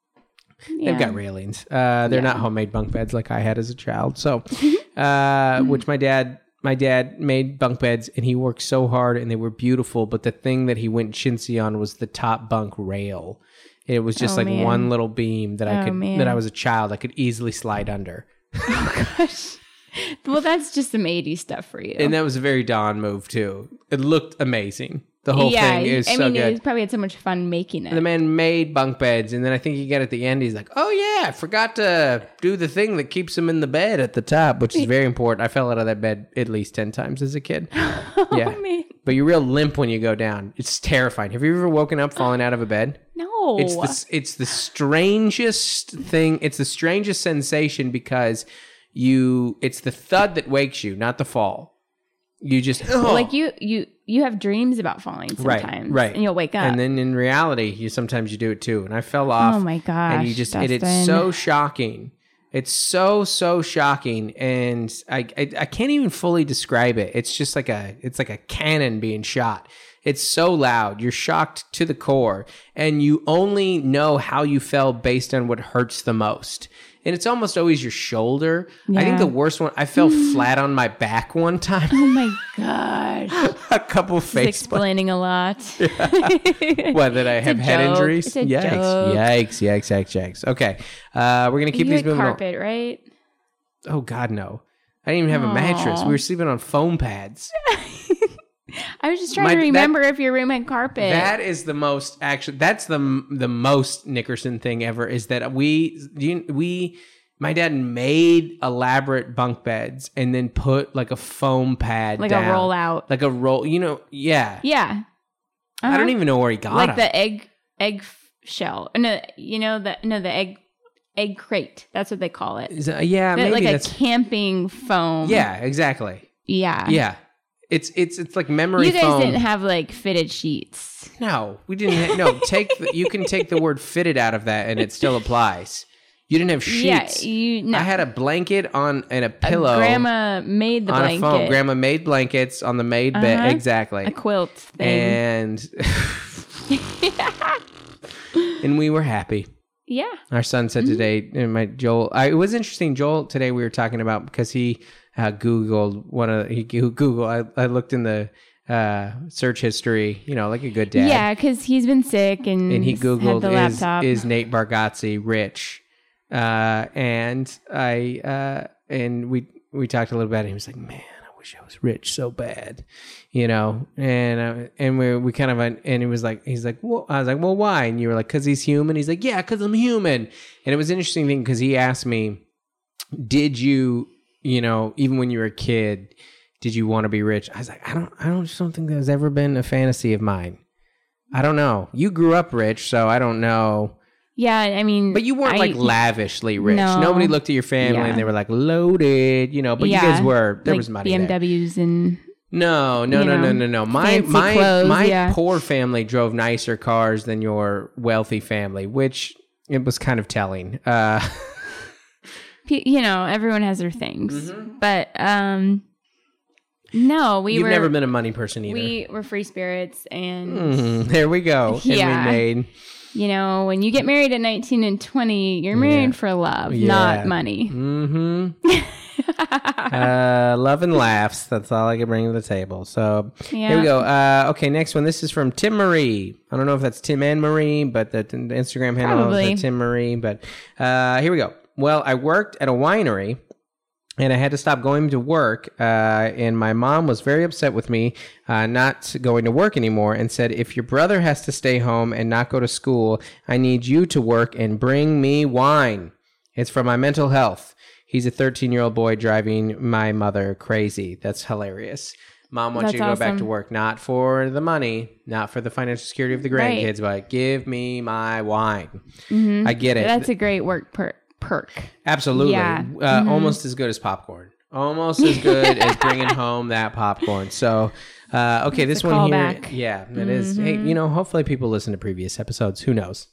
Yeah. They've got railings. Uh, they're Yeah. not homemade bunk beds like I had as a child. So, uh, which my dad my dad made bunk beds and he worked so hard and they were beautiful. But the thing that he went chintzy on was the top bunk rail. It was just Oh, like man. one little beam that I Oh, could man. that I was a child I could easily slide under. Gosh. Well, that's just some eighties stuff for you. And that was a very Dawn move too. It looked amazing. The whole yeah, thing is I so mean, good. he's probably had so much fun making it. The man made bunk beds, and then I think he got at the end, he's like, oh yeah, I forgot to do the thing that keeps him in the bed at the top, which is very important. I fell out of that bed at least ten times as a kid. Yeah. Oh, man. But you're real limp when you go down. It's terrifying. Have you ever woken up falling out of a bed? No. It's the, it's the strangest thing. It's the strangest sensation because you, it's the thud that wakes you, not the fall. You just, Well, like you, you, you have dreams about falling Right, sometimes, right. And you'll wake up. And then in reality, you sometimes you do it too. And I fell off. Oh my gosh, And you just and it's Dustin. so shocking. It's so so shocking, and I, I I can't even fully describe it. It's just like a it's like a cannon being shot. It's so loud. You're shocked to the core, and you only know how you fell based on what hurts the most. And it's almost always your shoulder. I think Yeah. the worst one, I fell flat on my back one time. oh my gosh, a couple it's face explaining a lot. What, that I have a head joke. injuries? It's a yikes, joke. yikes, yikes, yikes, yikes. Okay. Uh, we're going to keep you these had moving on. carpet, right? Oh, God, no. I didn't even have a mattress. We were sleeping on foam pads. I was just trying My- to that- remember if your room had carpet. That is the most, actually, that's the the most Nickerson thing ever, is that we, you- we, my dad made elaborate bunk beds and then put like a foam pad like down. a rollout. Like a roll, you know, yeah. Yeah. I don't Uh-huh. even know where he got like them. the egg egg f- shell. No, you know the no the egg egg crate. That's what they call it. Is that- yeah, That- maybe like a that's, camping foam. yeah, exactly. Yeah. Yeah. It's it's it's like memory You guys foam. didn't have like fitted sheets. No, we didn't. Ha- no, take the, you can take the word "fitted" out of that, and it still applies. You didn't have sheets. Yeah, you. No. I had a blanket on and a A pillow Grandma made the on blanket. a foam. Grandma made blankets on the made bed, Uh-huh. exactly, a quilt thing. and and we were happy. yeah. Our son said today, and my Joel. I, it was interesting. Joel today we were talking about because he uh, Googled one of he Google. I, I looked in the uh, search history, you know, like a good dad. Yeah, because he's been sick and, And he had Googled, the is, laptop. is Nate Bargatze rich? Uh, and I, uh, and we, we talked a little bit, and he was like, man, I wish I was rich so bad, you know? And, uh, and we, we kind of, and he was like, he's like, well, I was like, well, why? And you were like, cause he's human. He's like, yeah, cause I'm human. And it was an interesting thing, cause he asked me, did you, you know, even when you were a kid, did you want to be rich? I was like, I don't, I don't, just don't think there's ever been a fantasy of mine. I don't know. You grew up rich, so I don't know. Yeah, I mean, but you weren't I, like lavishly rich. No. Nobody looked at your family Yeah. and they were like loaded, you know. But yeah, you guys were. There like was money B M there. Ws and No, no, you no, know, no, no, no. My fancy my clothes, my yeah. poor family drove nicer cars than your wealthy family, which it was kind of telling. Uh, P- you know, everyone has their things, but um, no, we you've were never been a money person either. we were free spirits, and Mhm. There we go. Yeah. And we made. you know, when you get married at nineteen and twenty, you're married Yeah. for love, Yeah. not money. Mm-hmm. uh, love and laughs. That's all I can bring to the table. So Yeah. here we go. Uh, okay, next one. This is from Tim Marie. I don't know if that's Tim and Marie, but the, the Instagram handle Probably. is Tim Marie. But uh, here we go. Well, I worked at a winery. And I had to stop going to work, uh, and my mom was very upset with me uh, not going to work anymore and said, if your brother has to stay home and not go to school, I need you to work and bring me wine. It's for my mental health. He's a thirteen-year-old boy driving my mother crazy. That's hilarious. Mom wants That's you to go back awesome. to work, not for the money, not for the financial security of the Right. grandkids, but give me my wine. Mhm. I get it. That's a great work per- perk. Absolutely. Yeah. Uh, Mhm. Almost as good as popcorn. Almost as good as bringing home that popcorn. So, uh, okay, this a one here. callback. Yeah, it is. Hey, you know, hopefully people listen to previous episodes. Who knows?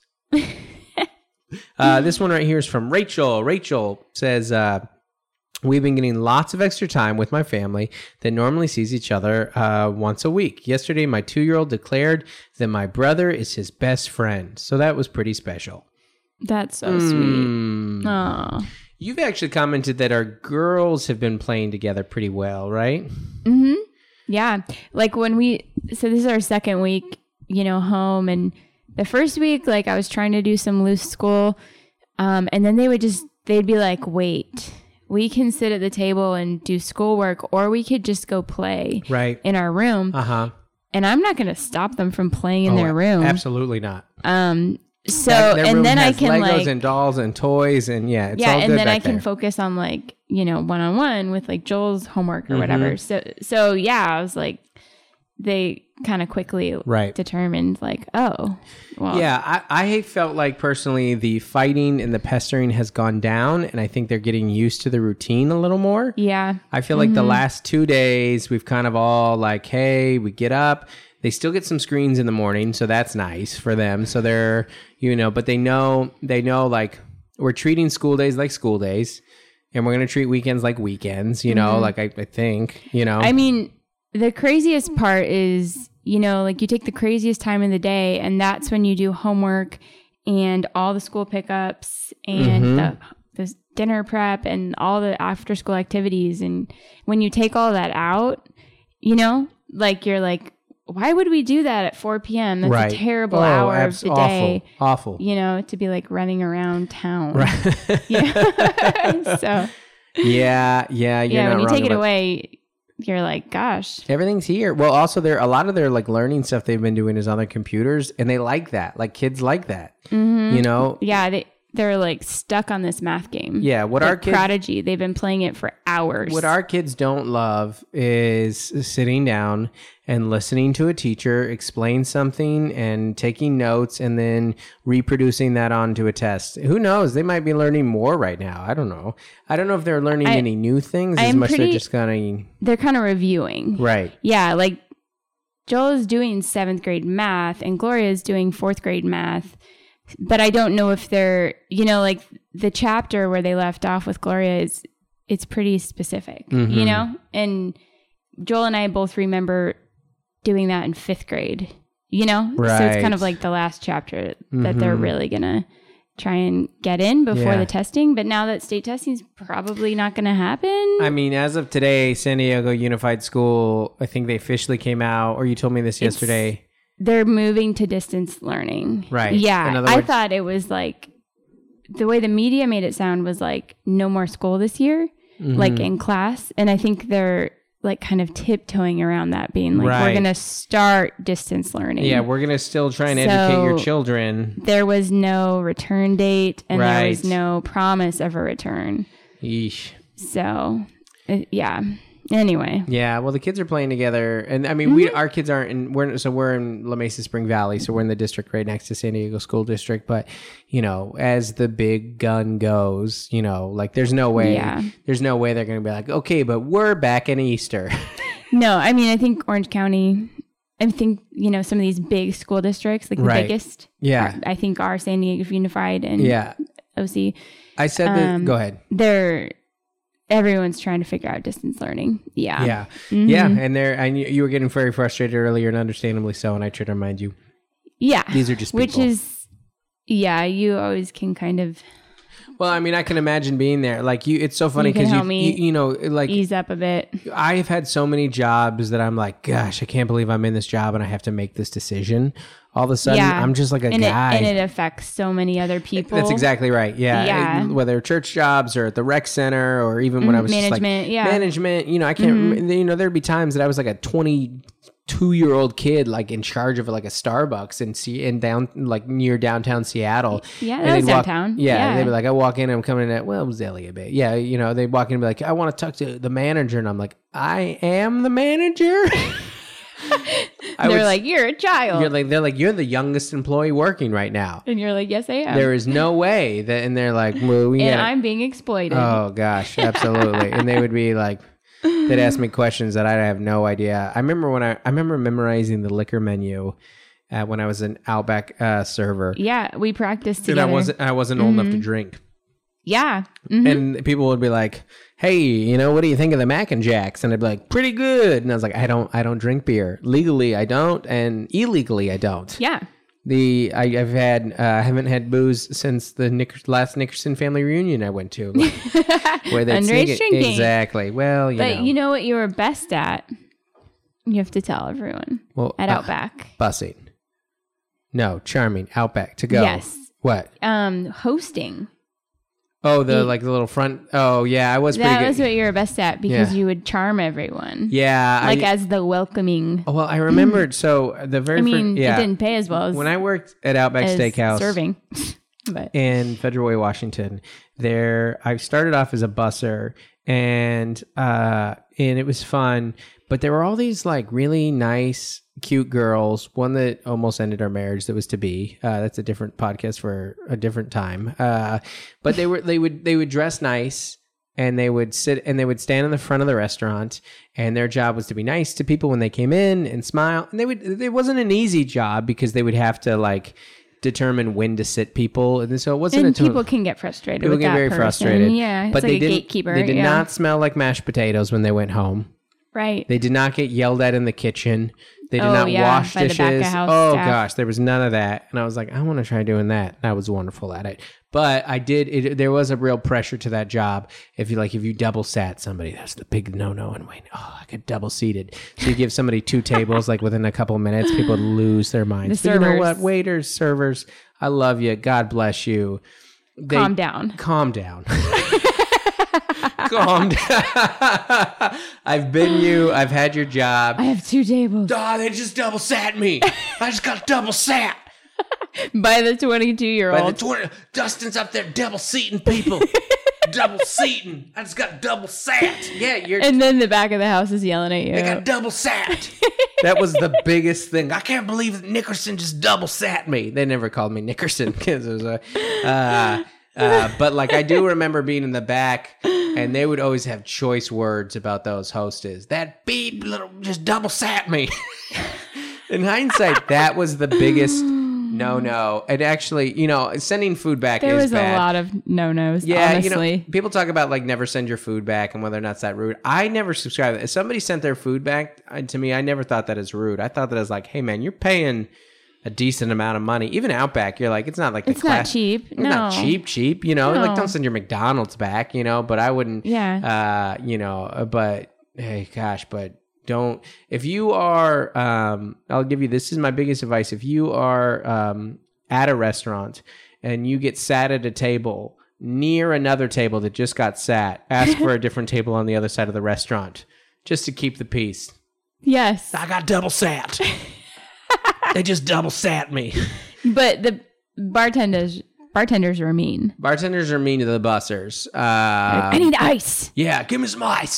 uh, this one right here is from Rachel. Rachel says, uh, we've been getting lots of extra time with my family that normally sees each other uh, once a week. Yesterday, my two-year-old declared that my brother is his best friend. So that was pretty special. That's so sweet. Mm. Oh. You've actually commented that our girls have been playing together pretty well, right? Mm-hmm. Yeah. Like when we, so this is our second week, you know, home. And the first week, like I was trying to do some loose school. Um, and then they would just, they'd be like, wait, we can sit at the table and do schoolwork, or we could just go play Right. in our room. Uh-huh. And I'm not going to stop them from playing in Oh, their room. Absolutely not. Um, so, That- their room and then I has can Legos like, and dolls and toys and yeah, it's yeah, all and good then I back can there. focus on like, you know, one on one with like Joel's homework or Mhm. whatever. So, so yeah, I was like, they kind of quickly Right. determined like, oh, well, Yeah, I, I felt like personally the fighting and the pestering has gone down, and I think they're getting used to the routine a little more. yeah, I feel like the Mm-hmm. last two days we've kind of all like, hey, we get up. They still get some screens in the morning, so that's nice for them. So they're, you know, but they know they know like we're treating school days like school days, and we're gonna treat weekends like weekends. You know, like I, I think, you know, Mm-hmm. I mean, the craziest part is, you know, like you take the craziest time of the day, and that's when you do homework and all the school pickups and Mhm. the, the dinner prep and all the after school activities. And when you take all that out, you know, like you're like, why would we do that at four p.m.? That's right. a terrible Oh, hour abs- of the awful, day, awful. you know, to be like running around town. Right. Yeah. So, yeah, yeah, you're yeah, not when you wrong take it about- away, you're like, gosh. Everything's here. Well, also there a lot of their like learning stuff they've been doing is on their computers, and they like that. Like kids like that. Mm-hmm. You know. Yeah, they they're like stuck on this math game. Yeah, what Like our kids Prodigy, they've been playing it for hours. what our kids don't love is sitting down and listening to a teacher explain something and taking notes and then reproducing that onto a test. Who knows? They might be learning more right now. I don't know. I don't know if they're learning I- any new things as I'm much they're pretty- just gonna They're kind of reviewing. right. Yeah, like Joel is doing seventh grade math and Gloria is doing fourth grade math. But I don't know if they're, you know, like the chapter where they left off with Gloria is, it's pretty specific, Mhm. you know? And Joel and I both remember doing that in fifth grade, you know? So it's Right. kind of like the last chapter that they're Mhm. really going to try and get in before Yeah. the testing. But now that state testing is probably not going to happen. I mean, as of today, San Diego Unified School, I think they officially came out, or you told me this It's- yesterday. They're moving to distance learning. Right. In Yeah. other I words- thought it was like the way the media made it sound was like no more school this year, Mm-hmm. like in class. And I think they're like kind of tiptoeing around that, being like, Right. we're going to start distance learning. Yeah, we're gonna still try and educate your So- children. There was no return date and there was Right. no promise of a return. Yeesh. So, uh, yeah. Anyway. Yeah, well, the kids are playing together, and I mean, Mm-hmm. we our kids aren't in. We're so we're in La Mesa Spring Valley, so we're in the district right next to San Diego School District. But you know, as the big gun goes, you know, like there's no way, Yeah. there's no way they're going to be like, okay, but we're back in Easter. No, I mean, I think Orange County, I think, you know, some of these big school districts, like the Right. biggest, Yeah. are, I think are San Diego Unified and Yeah, O C. I said that. Um, Go ahead. They're, everyone's trying to figure out distance learning. Yeah. Yeah, Mhm. yeah, and there, and you, you were getting very frustrated earlier, and understandably so. And I tried to remind you, Yeah. these are just Which people. is, yeah, you always can kind of Well, I mean, I can imagine being there. Like you, it's so funny You can because you, help me you, you know, like ease up a bit. I have had so many jobs that I'm like, gosh, I can't believe I'm in this job and I have to make this decision. All of a sudden, Yeah. I'm just like a and guy. It, and it affects so many other people. That's exactly right. Yeah. Yeah. It- whether church jobs or at the rec center or even when I Mhm, was just like management, yeah. management, you know, I can't, rem- you know, there'd be times that I was like a twenty-two year old kid, like in charge of like a Starbucks in C in down, like near downtown Seattle. Yeah, And that was they'd walk- downtown. Yeah. Yeah. And they'd be like, I walk in, I'm coming in at, well, it was Elliott Bay. Yeah. You know, they'd walk in and be like, I want to talk to the manager. And I'm like, I am the manager. I They're would- like, you're a child. you're like, they're like, you're the youngest employee working right now. and you're like, yes, I am. There is no way that, and they're like, well, we and gotta- I'm being exploited. Oh gosh, absolutely. And they would be like, they'd ask me questions that I have no idea. I remember when I, I remember memorizing the liquor menu uh, when I was an Outback uh, server. Yeah, we practiced And together. I wasn't, I wasn't old enough to drink. Yeah. Mhm. And people would be like, hey, you know, what do you think of the Mac and Jacks? And I'd be like, pretty good. And I was like, I don't, I don't drink beer. Legally, I don't. And illegally, I don't. Yeah. The I, I've had uh, I haven't had booze since the Nick, last Nickerson family reunion I went to, like, where they Underage sneak it- drinking. exactly. Well, you But know, you know what you were best at? You have to tell everyone well, at uh, Outback. busing. No, charming Outback to go. Yes. What? Um, hosting. Oh, the You- like the little front. Oh, yeah, I was pretty That good. was what you were best at because Yeah. you would charm everyone. yeah, Like I, as the welcoming. oh, well, I remembered. So the very I mean, first, yeah, it didn't pay as well as when I worked at Outback as Steakhouse serving. But in Federal Way, Washington. There, I started off as a busser, and uh, and it was fun. But there were all these like really nice, cute girls. One that almost ended our marriage. That was to be. Uh, that's a different podcast for a different time. Uh, but they were they would they would dress nice. And they would sit and they would stand in the front of the restaurant, and their job was to be nice to people when they came in and smile. And they would. It wasn't an easy job because they would have to like determine when to sit people, and so it wasn't. and a ton- people can get frustrated. people with get that very person. frustrated. Yeah, it's but like they a didn't. gatekeeper. They did yeah. not smell like mashed potatoes when they went home. Right. They did not get yelled at in the kitchen. They did Oh, not yeah, wash by the dishes. back of house Oh staff. gosh, there was none of that. And I was like, I want to try doing that. And I was wonderful at it. But I did. It, there was a real pressure to that job. If you like, if you double sat somebody, that's the big no no. And wait, oh, I get double seated. So you give somebody two tables, like within a couple of minutes, people would lose their minds. The But you know servers. what, waiters, servers, I love you. God bless you. They- Calm down. Calm down. Calm down. I've been you. I've had your job. I have two tables. Oh, they just double sat me. I just got double sat. By the twenty-two year By the old. twenty, Dustin's up there double seating people. Double seating. I just got double sat. Yeah, you're. And then the back of the house is yelling at you. I got double sat. That was the biggest thing. I can't believe that Nickerson just double sat me. They never called me Nickerson because it was a. Uh, uh, but like I do remember being in the back, and they would always have choice words about those hostess. That beep little just double sat me. In hindsight, that was the biggest no no. And actually, you know, sending food back There is was bad. a lot of no nos. Yeah, honestly. you know, people talk about like never send your food back and whether or not it's that rude. I never subscribe. If somebody sent their food back uh, to me, I never thought that as rude. I thought that as like, hey man, you're paying a decent amount of money. Even Outback, you're like, it's not like the It's not class. cheap. It's not No. cheap, cheap. You know, like No. don't send your McDonald's back. You know, but I wouldn't. Yeah. Uh, you know, uh, but hey, gosh, but don't. If you are, um, I'll give you this is my biggest advice. If you are um at a restaurant and you get sat at a table near another table that just got sat, ask for a different table on the other side of the restaurant just to keep the peace. Yes. I got double sat. They just double sat me. But the bartenders bartenders are mean. Bartenders are mean to the bussers. Uh, I need ice. yeah, give me some ice.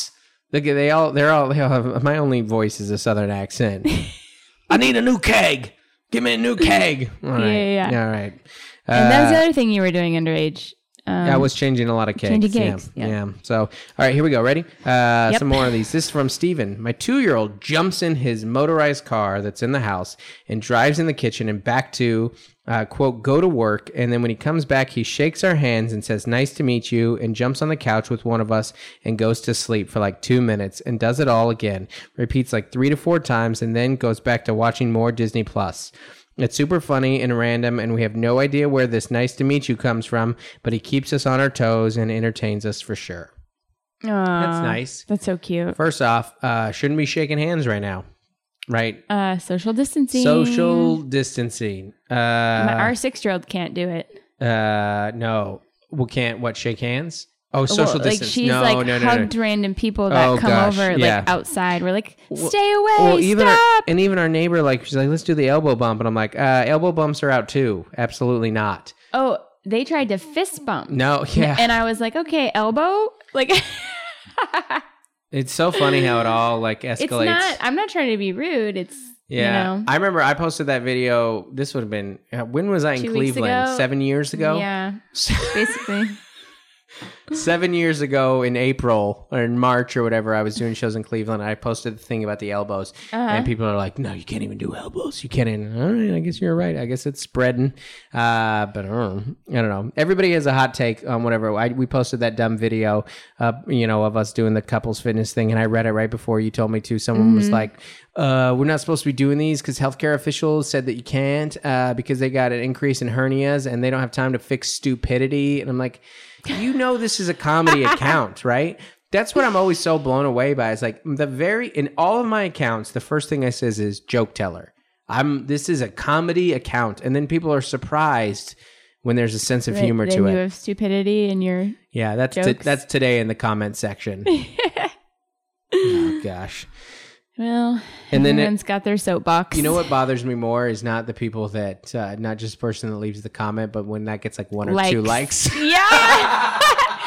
Look, they all, they're all, they all have, my only voice is a Southern accent. I need a new keg. Give me a new keg. All right. Yeah, yeah, yeah. All right. Uh, And that was the other thing you were doing underage. Um, yeah, I was changing a lot of cakes. changing cakes, Yeah. yeah. yeah. So, all right, here we go. Ready? Uh, Yep. Some more of these. This is from Steven. My two-year-old jumps in his motorized car that's in the house and drives in the kitchen and back to, uh, quote, go to work. And then when he comes back, he shakes our hands and says, nice to meet you, and jumps on the couch with one of us and goes to sleep for like two minutes and does it all again. Repeats like three to four times and then goes back to watching more Disney Plus. It's super funny and random, and we have no idea where this nice to meet you comes from, but he keeps us on our toes and entertains us for sure. Aw, That's nice. That's so cute. First off, uh, shouldn't be shaking hands right now, right? Uh, social distancing. Social distancing. Uh, My, our six-year-old can't do it. uh, no. We can't, what, shake hands? Oh, social Well, distance. Like she's no, like no, no, no, hugged no. random people that Oh, come gosh, over yeah. like outside. We're like, Well- stay away, Well, even our, stop. and even our neighbor, like, she's like, let's do the elbow bump. And I'm like, uh, elbow bumps are out too. Absolutely not. Oh, they tried to fist bump. No, yeah. And I was like, okay, elbow. Like, It's so funny how it all like escalates. it's not. I'm not trying to be rude. It's Yeah, You know? I remember I posted that video. This would have been uh, when was I in Two weeks Cleveland? ago? Seven years ago. Yeah, basically. Seven years ago in April or in March or whatever, I was doing shows in Cleveland. I posted the thing about the elbows, Uh-huh. and people are like, "No, you can't even do elbows. You can't." Even. All right, I guess you're right. I guess it's spreading, uh, but I don't know. I don't know. Everybody has a hot take on whatever. I, we posted that dumb video, uh, you know, of us doing the couples fitness thing, and I read it right before you told me to. Someone was like, uh, "We're not supposed to be doing these because healthcare officials said that you can't uh, because they got an increase in hernias and they don't have time to fix stupidity." And I'm like, you know, this is a comedy account, right? That's what I'm always so blown away by. It's like the very, in all of my accounts, the first thing I says is joke teller. I'm, this is a comedy account. And then people are surprised when there's a sense of Right, humor then to you it. have stupidity in your. Yeah, that's, t- jokes. that's today in the comment section. Oh, gosh. Well, And then it- everyone's got their soapbox. You know what bothers me more is not the people that, uh, not just the person that leaves the comment, but when that gets like one or two likes. Yeah.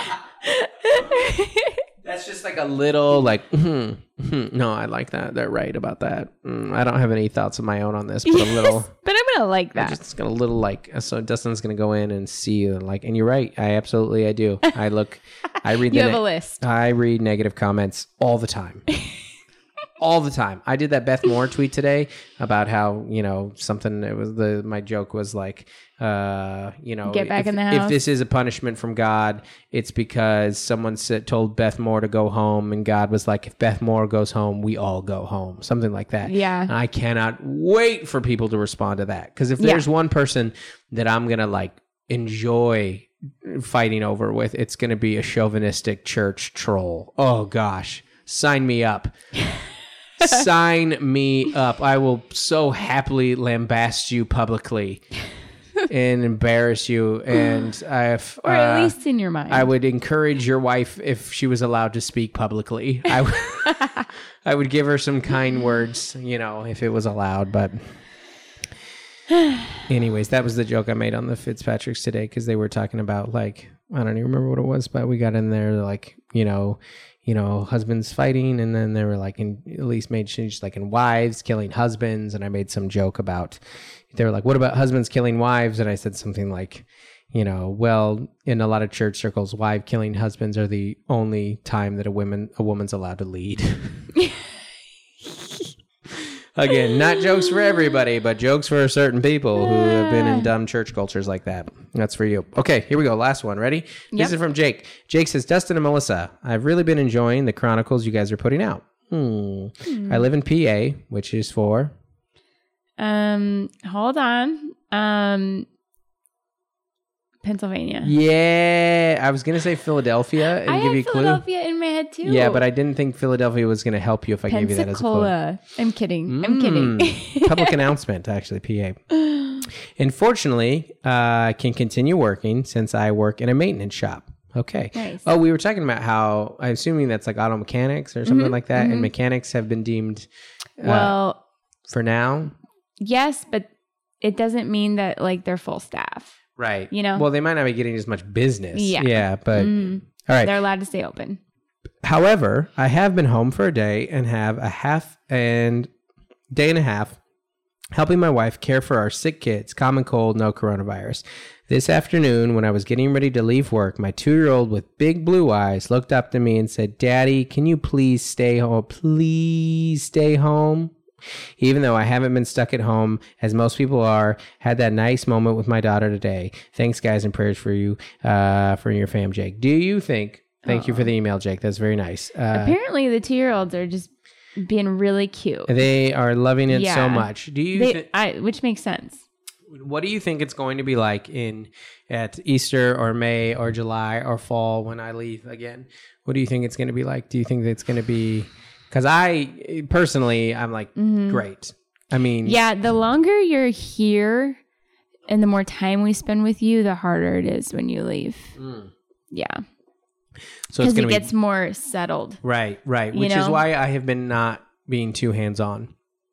That's just like a little like, hmm, hmm, no, I like that. They're right about that. Mm, I don't have any thoughts of my own on this, but a little, But I'm gonna like I'm that. just gonna little like, so Dustin's gonna go in and see you and like, and you're right. I absolutely, I do. I look, I read You the, have ne- a list. I read negative comments all the time. All the time. I did that Beth Moore tweet today about how, you know, something, it was the, my joke was like, uh, you know, Get back if, in the if house. this is a punishment from God, it's because someone said, told Beth Moore to go home, and God was like, if Beth Moore goes home, we all go home. Something like that. Yeah. And I cannot wait for people to respond to that. Because if Yeah. there's one person that I'm going to like enjoy fighting over with, it's going to be a chauvinistic church troll. Oh gosh, sign me up. Sign me up. I will so happily lambast you publicly and embarrass you. And I've, Or at uh, least in your mind. I would encourage your wife, if she was allowed to speak publicly, I would, I would give her some kind words, you know, if it was allowed. But anyways, that was the joke I made on the Fitzpatricks today, because they were talking about, like, I don't even remember what it was, but we got in there like, you know, you know, husbands fighting, and then they were like, in, at least made change like in wives killing husbands, and I made some joke about, they were like, what about husbands killing wives? And I said something like, you know, well, in a lot of church circles, wife killing husbands are the only time that a woman a woman's allowed to lead. Again, not jokes for everybody, but jokes for certain people who have been in dumb church cultures like that. That's for you. Okay, here we go. Last one. Ready? This Yep. is from Jake. Jake says, Dustin and Melissa, I've really been enjoying the chronicles you guys are putting out. Hmm. I live in P A, which is for... Um, hold on. Um, Pennsylvania. Yeah, I was going to say Philadelphia and I give had you a clue. Philadelphia in my head too. Yeah, but I didn't think Philadelphia was going to help you if I gave you that as a clue. Pensacola. I'm kidding. I'm kidding. Mm, public announcement, actually, P A. Unfortunately, uh, I can continue working since I work in a maintenance shop. Okay. Nice. Oh, we were talking about how, I'm assuming that's like auto mechanics or something like that, and mechanics have been deemed, uh, Well, for now. yes, but it doesn't mean that like they're full staff. Right. You know? Well, they might not be getting as much business. Yeah. Yeah, but, Mm. all right. They're allowed to stay open. However, I have been home for a day and have a half and day and a half helping my wife care for our sick kids, common cold, no coronavirus. This afternoon, when I was getting ready to leave work, my two-year-old with big blue eyes looked up to me and said, "Daddy, can you please stay home? Please stay home." Even though I haven't been stuck at home, as most people are, had that nice moment with my daughter today. Thanks, guys, and prayers for you, uh, for your fam, Jake. Do you think... Thank Aww. you for the email, Jake. That's very nice. Uh, Apparently, the two-year-olds are just being really cute. They are loving it yeah. so much. Do you? They, th- I, which makes sense. What do you think it's going to be like in at Easter or May or July or fall when I leave again? What do you think it's going to be like? Do you think it's going to be? Because I personally, I'm like, mm-hmm. great. I mean, yeah. The longer you're here, and the more time we spend with you, the harder it is when you leave. Mm. Yeah. So it's because it be, gets more settled. Right, right. Which know? is why I have been not being too hands-on.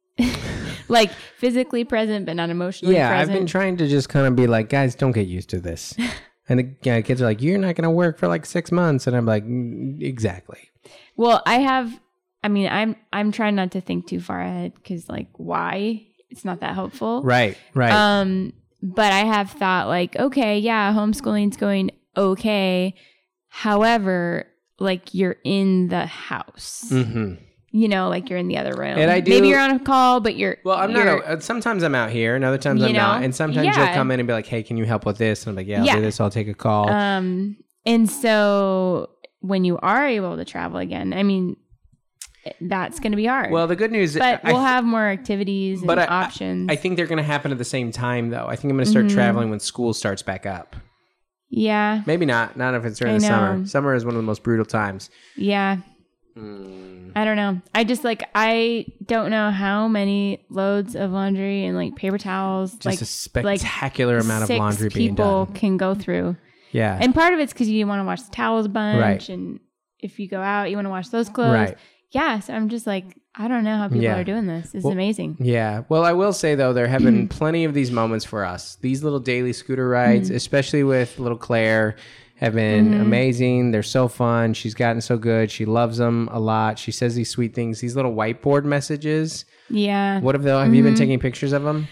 Like physically present, but not emotionally yeah, present. I've been trying to just kind of be like, guys, don't get used to this. And the yeah, kids are like, you're not going to work for like six months. And I'm like, mm, exactly. Well, I have, I mean, I'm I'm trying not to think too far ahead because like, why? It's not that hopeful. Right, right. Um, But I have thought like, okay, yeah, homeschooling's going okay. However, like you're in the house, mm-hmm. you know, like you're in the other room. And I do, maybe you're on a call, but you're. Well, I'm you're, not. A, sometimes I'm out here, and other times I'm know? not. And sometimes yeah. you'll come in and be like, "Hey, can you help with this?" And I'm like, "Yeah, I'll yeah. do this. I'll take a call." Um, and so when you are able to travel again, I mean, that's going to be hard. Well, the good news, but I, we'll have more activities and but I, options. I, I think they're going to happen at the same time, though. I think I'm going to start mm-hmm. traveling when school starts back up. Yeah. Maybe not. Not if it's during I the know. summer. Summer is one of the most brutal times. Yeah. Mm. I don't know. I just like, I don't know how many loads of laundry and like paper towels. Just like, a spectacular like amount of laundry being done. People can go through. Yeah. And part of it's because you want to wash the towels a bunch. Right. And if you go out, you want to wash those clothes. Right. Yeah. So I'm just like, I don't know how people yeah. are doing this. It's well, amazing. Yeah. Well, I will say, though, there have been plenty of these moments for us. These little daily scooter rides, mm-hmm. especially with little Claire, have been mm-hmm. amazing. They're so fun. She's gotten so good. She loves them a lot. She says these sweet things, these little whiteboard messages. Yeah. What have they, have mm-hmm. you been taking pictures of them?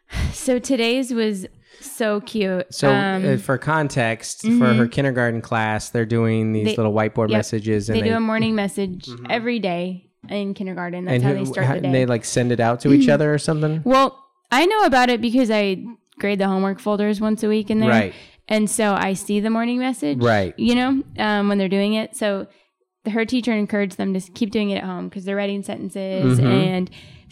So today's was so cute. So um, uh, for context, mm-hmm. for her kindergarten class, they're doing these they, little whiteboard yep. messages. And they, they do a morning message mm-hmm. every day. In kindergarten. That's and how who, they start the day. They like send it out to each other or something? Well, I know about it because I grade the homework folders once a week in there. Right. And so I see the morning message. Right. You know, um, when they're doing it. So her teacher encouraged them to keep doing it at home because they're writing sentences. Mm-hmm. And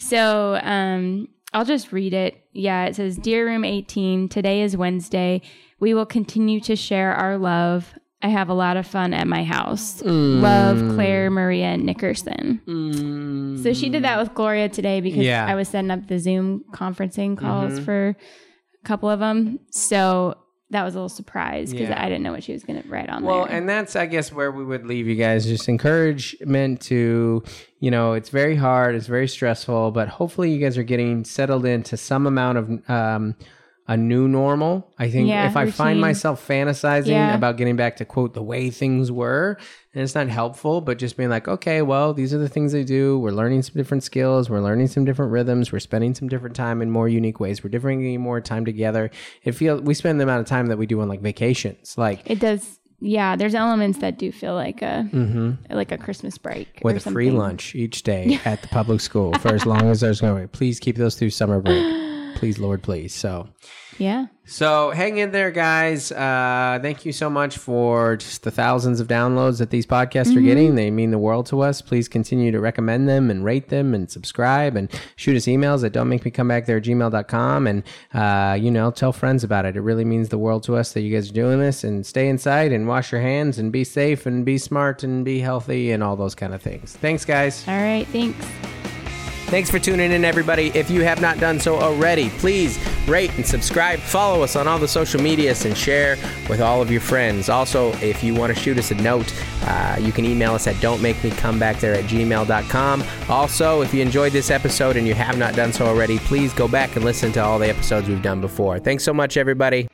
so um, I'll just read it. Yeah, it says, "Dear Room eighteen, today is Wednesday. We will continue to share our love. I have a lot of fun at my house. Mm. Love, Claire Maria Nickerson." Mm. So she did that with Gloria today because yeah. I was setting up the Zoom conferencing calls mm-hmm. for a couple of them. So that was a little surprise because yeah. I didn't know what she was going to write on well, there. Well, and that's, I guess, where we would leave you guys. Just encouragement to, you know, it's very hard. It's very stressful. But hopefully you guys are getting settled into some amount of um a new normal. I think yeah, if I routine. find myself fantasizing yeah. about getting back to, quote, the way things were, and it's not helpful, but just being like, okay, well, these are the things they do. We're learning some different skills. We're learning some different rhythms. We're spending some different time in more unique ways. We're different more time together. It feels we spend the amount of time that we do on like vacations. Like it does. Yeah, there's elements that do feel like a mm-hmm. like a Christmas break with or a something. Free lunch each day at the public school for as long as there's going to be. Please keep those through summer break. Please, Lord, please. So, yeah. So hang in there, guys. Uh, thank you so much for just the thousands of downloads that these podcasts mm-hmm. are getting. They mean the world to us. Please continue to recommend them and rate them and subscribe and shoot us emails at don't make me come back there at gmail dot com. And, uh, you know, tell friends about it. It really means the world to us that you guys are doing this. And stay inside and wash your hands and be safe and be smart and be healthy and all those kind of things. Thanks, guys. All right. Thanks. Thanks for tuning in, everybody. If you have not done so already, please rate and subscribe. Follow us on all the social medias and share with all of your friends. Also, if you want to shoot us a note, uh, you can email us at don't make me come back there at gmail dot com. Also, if you enjoyed this episode and you have not done so already, please go back and listen to all the episodes we've done before. Thanks so much, everybody.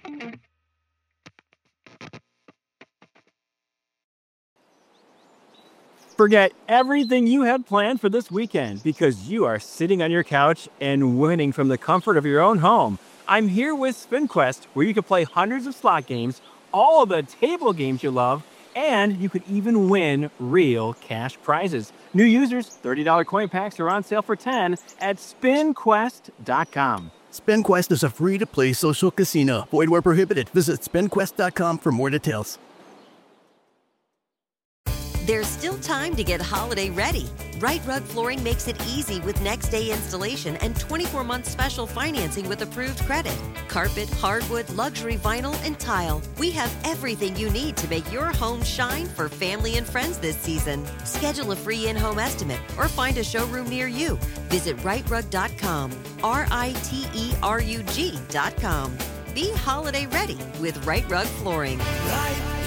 Forget everything you had planned for this weekend because you are sitting on your couch and winning from the comfort of your own home. I'm here with SpinQuest, where you can play hundreds of slot games, all of the table games you love, and you could even win real cash prizes. New users, thirty dollars coin packs are on sale for ten dollars at spin quest dot com. SpinQuest is a free-to-play social casino. Void where prohibited. Visit spin quest dot com for more details. There's still time to get holiday ready. Right Rug Flooring makes it easy with next day installation and twenty-four month special financing with approved credit. Carpet, hardwood, luxury vinyl, and tile. We have everything you need to make your home shine for family and friends this season. Schedule a free in-home estimate or find a showroom near you. Visit right rug dot com, R I T E R U G dot com. Be holiday ready with Right Rug Flooring. Right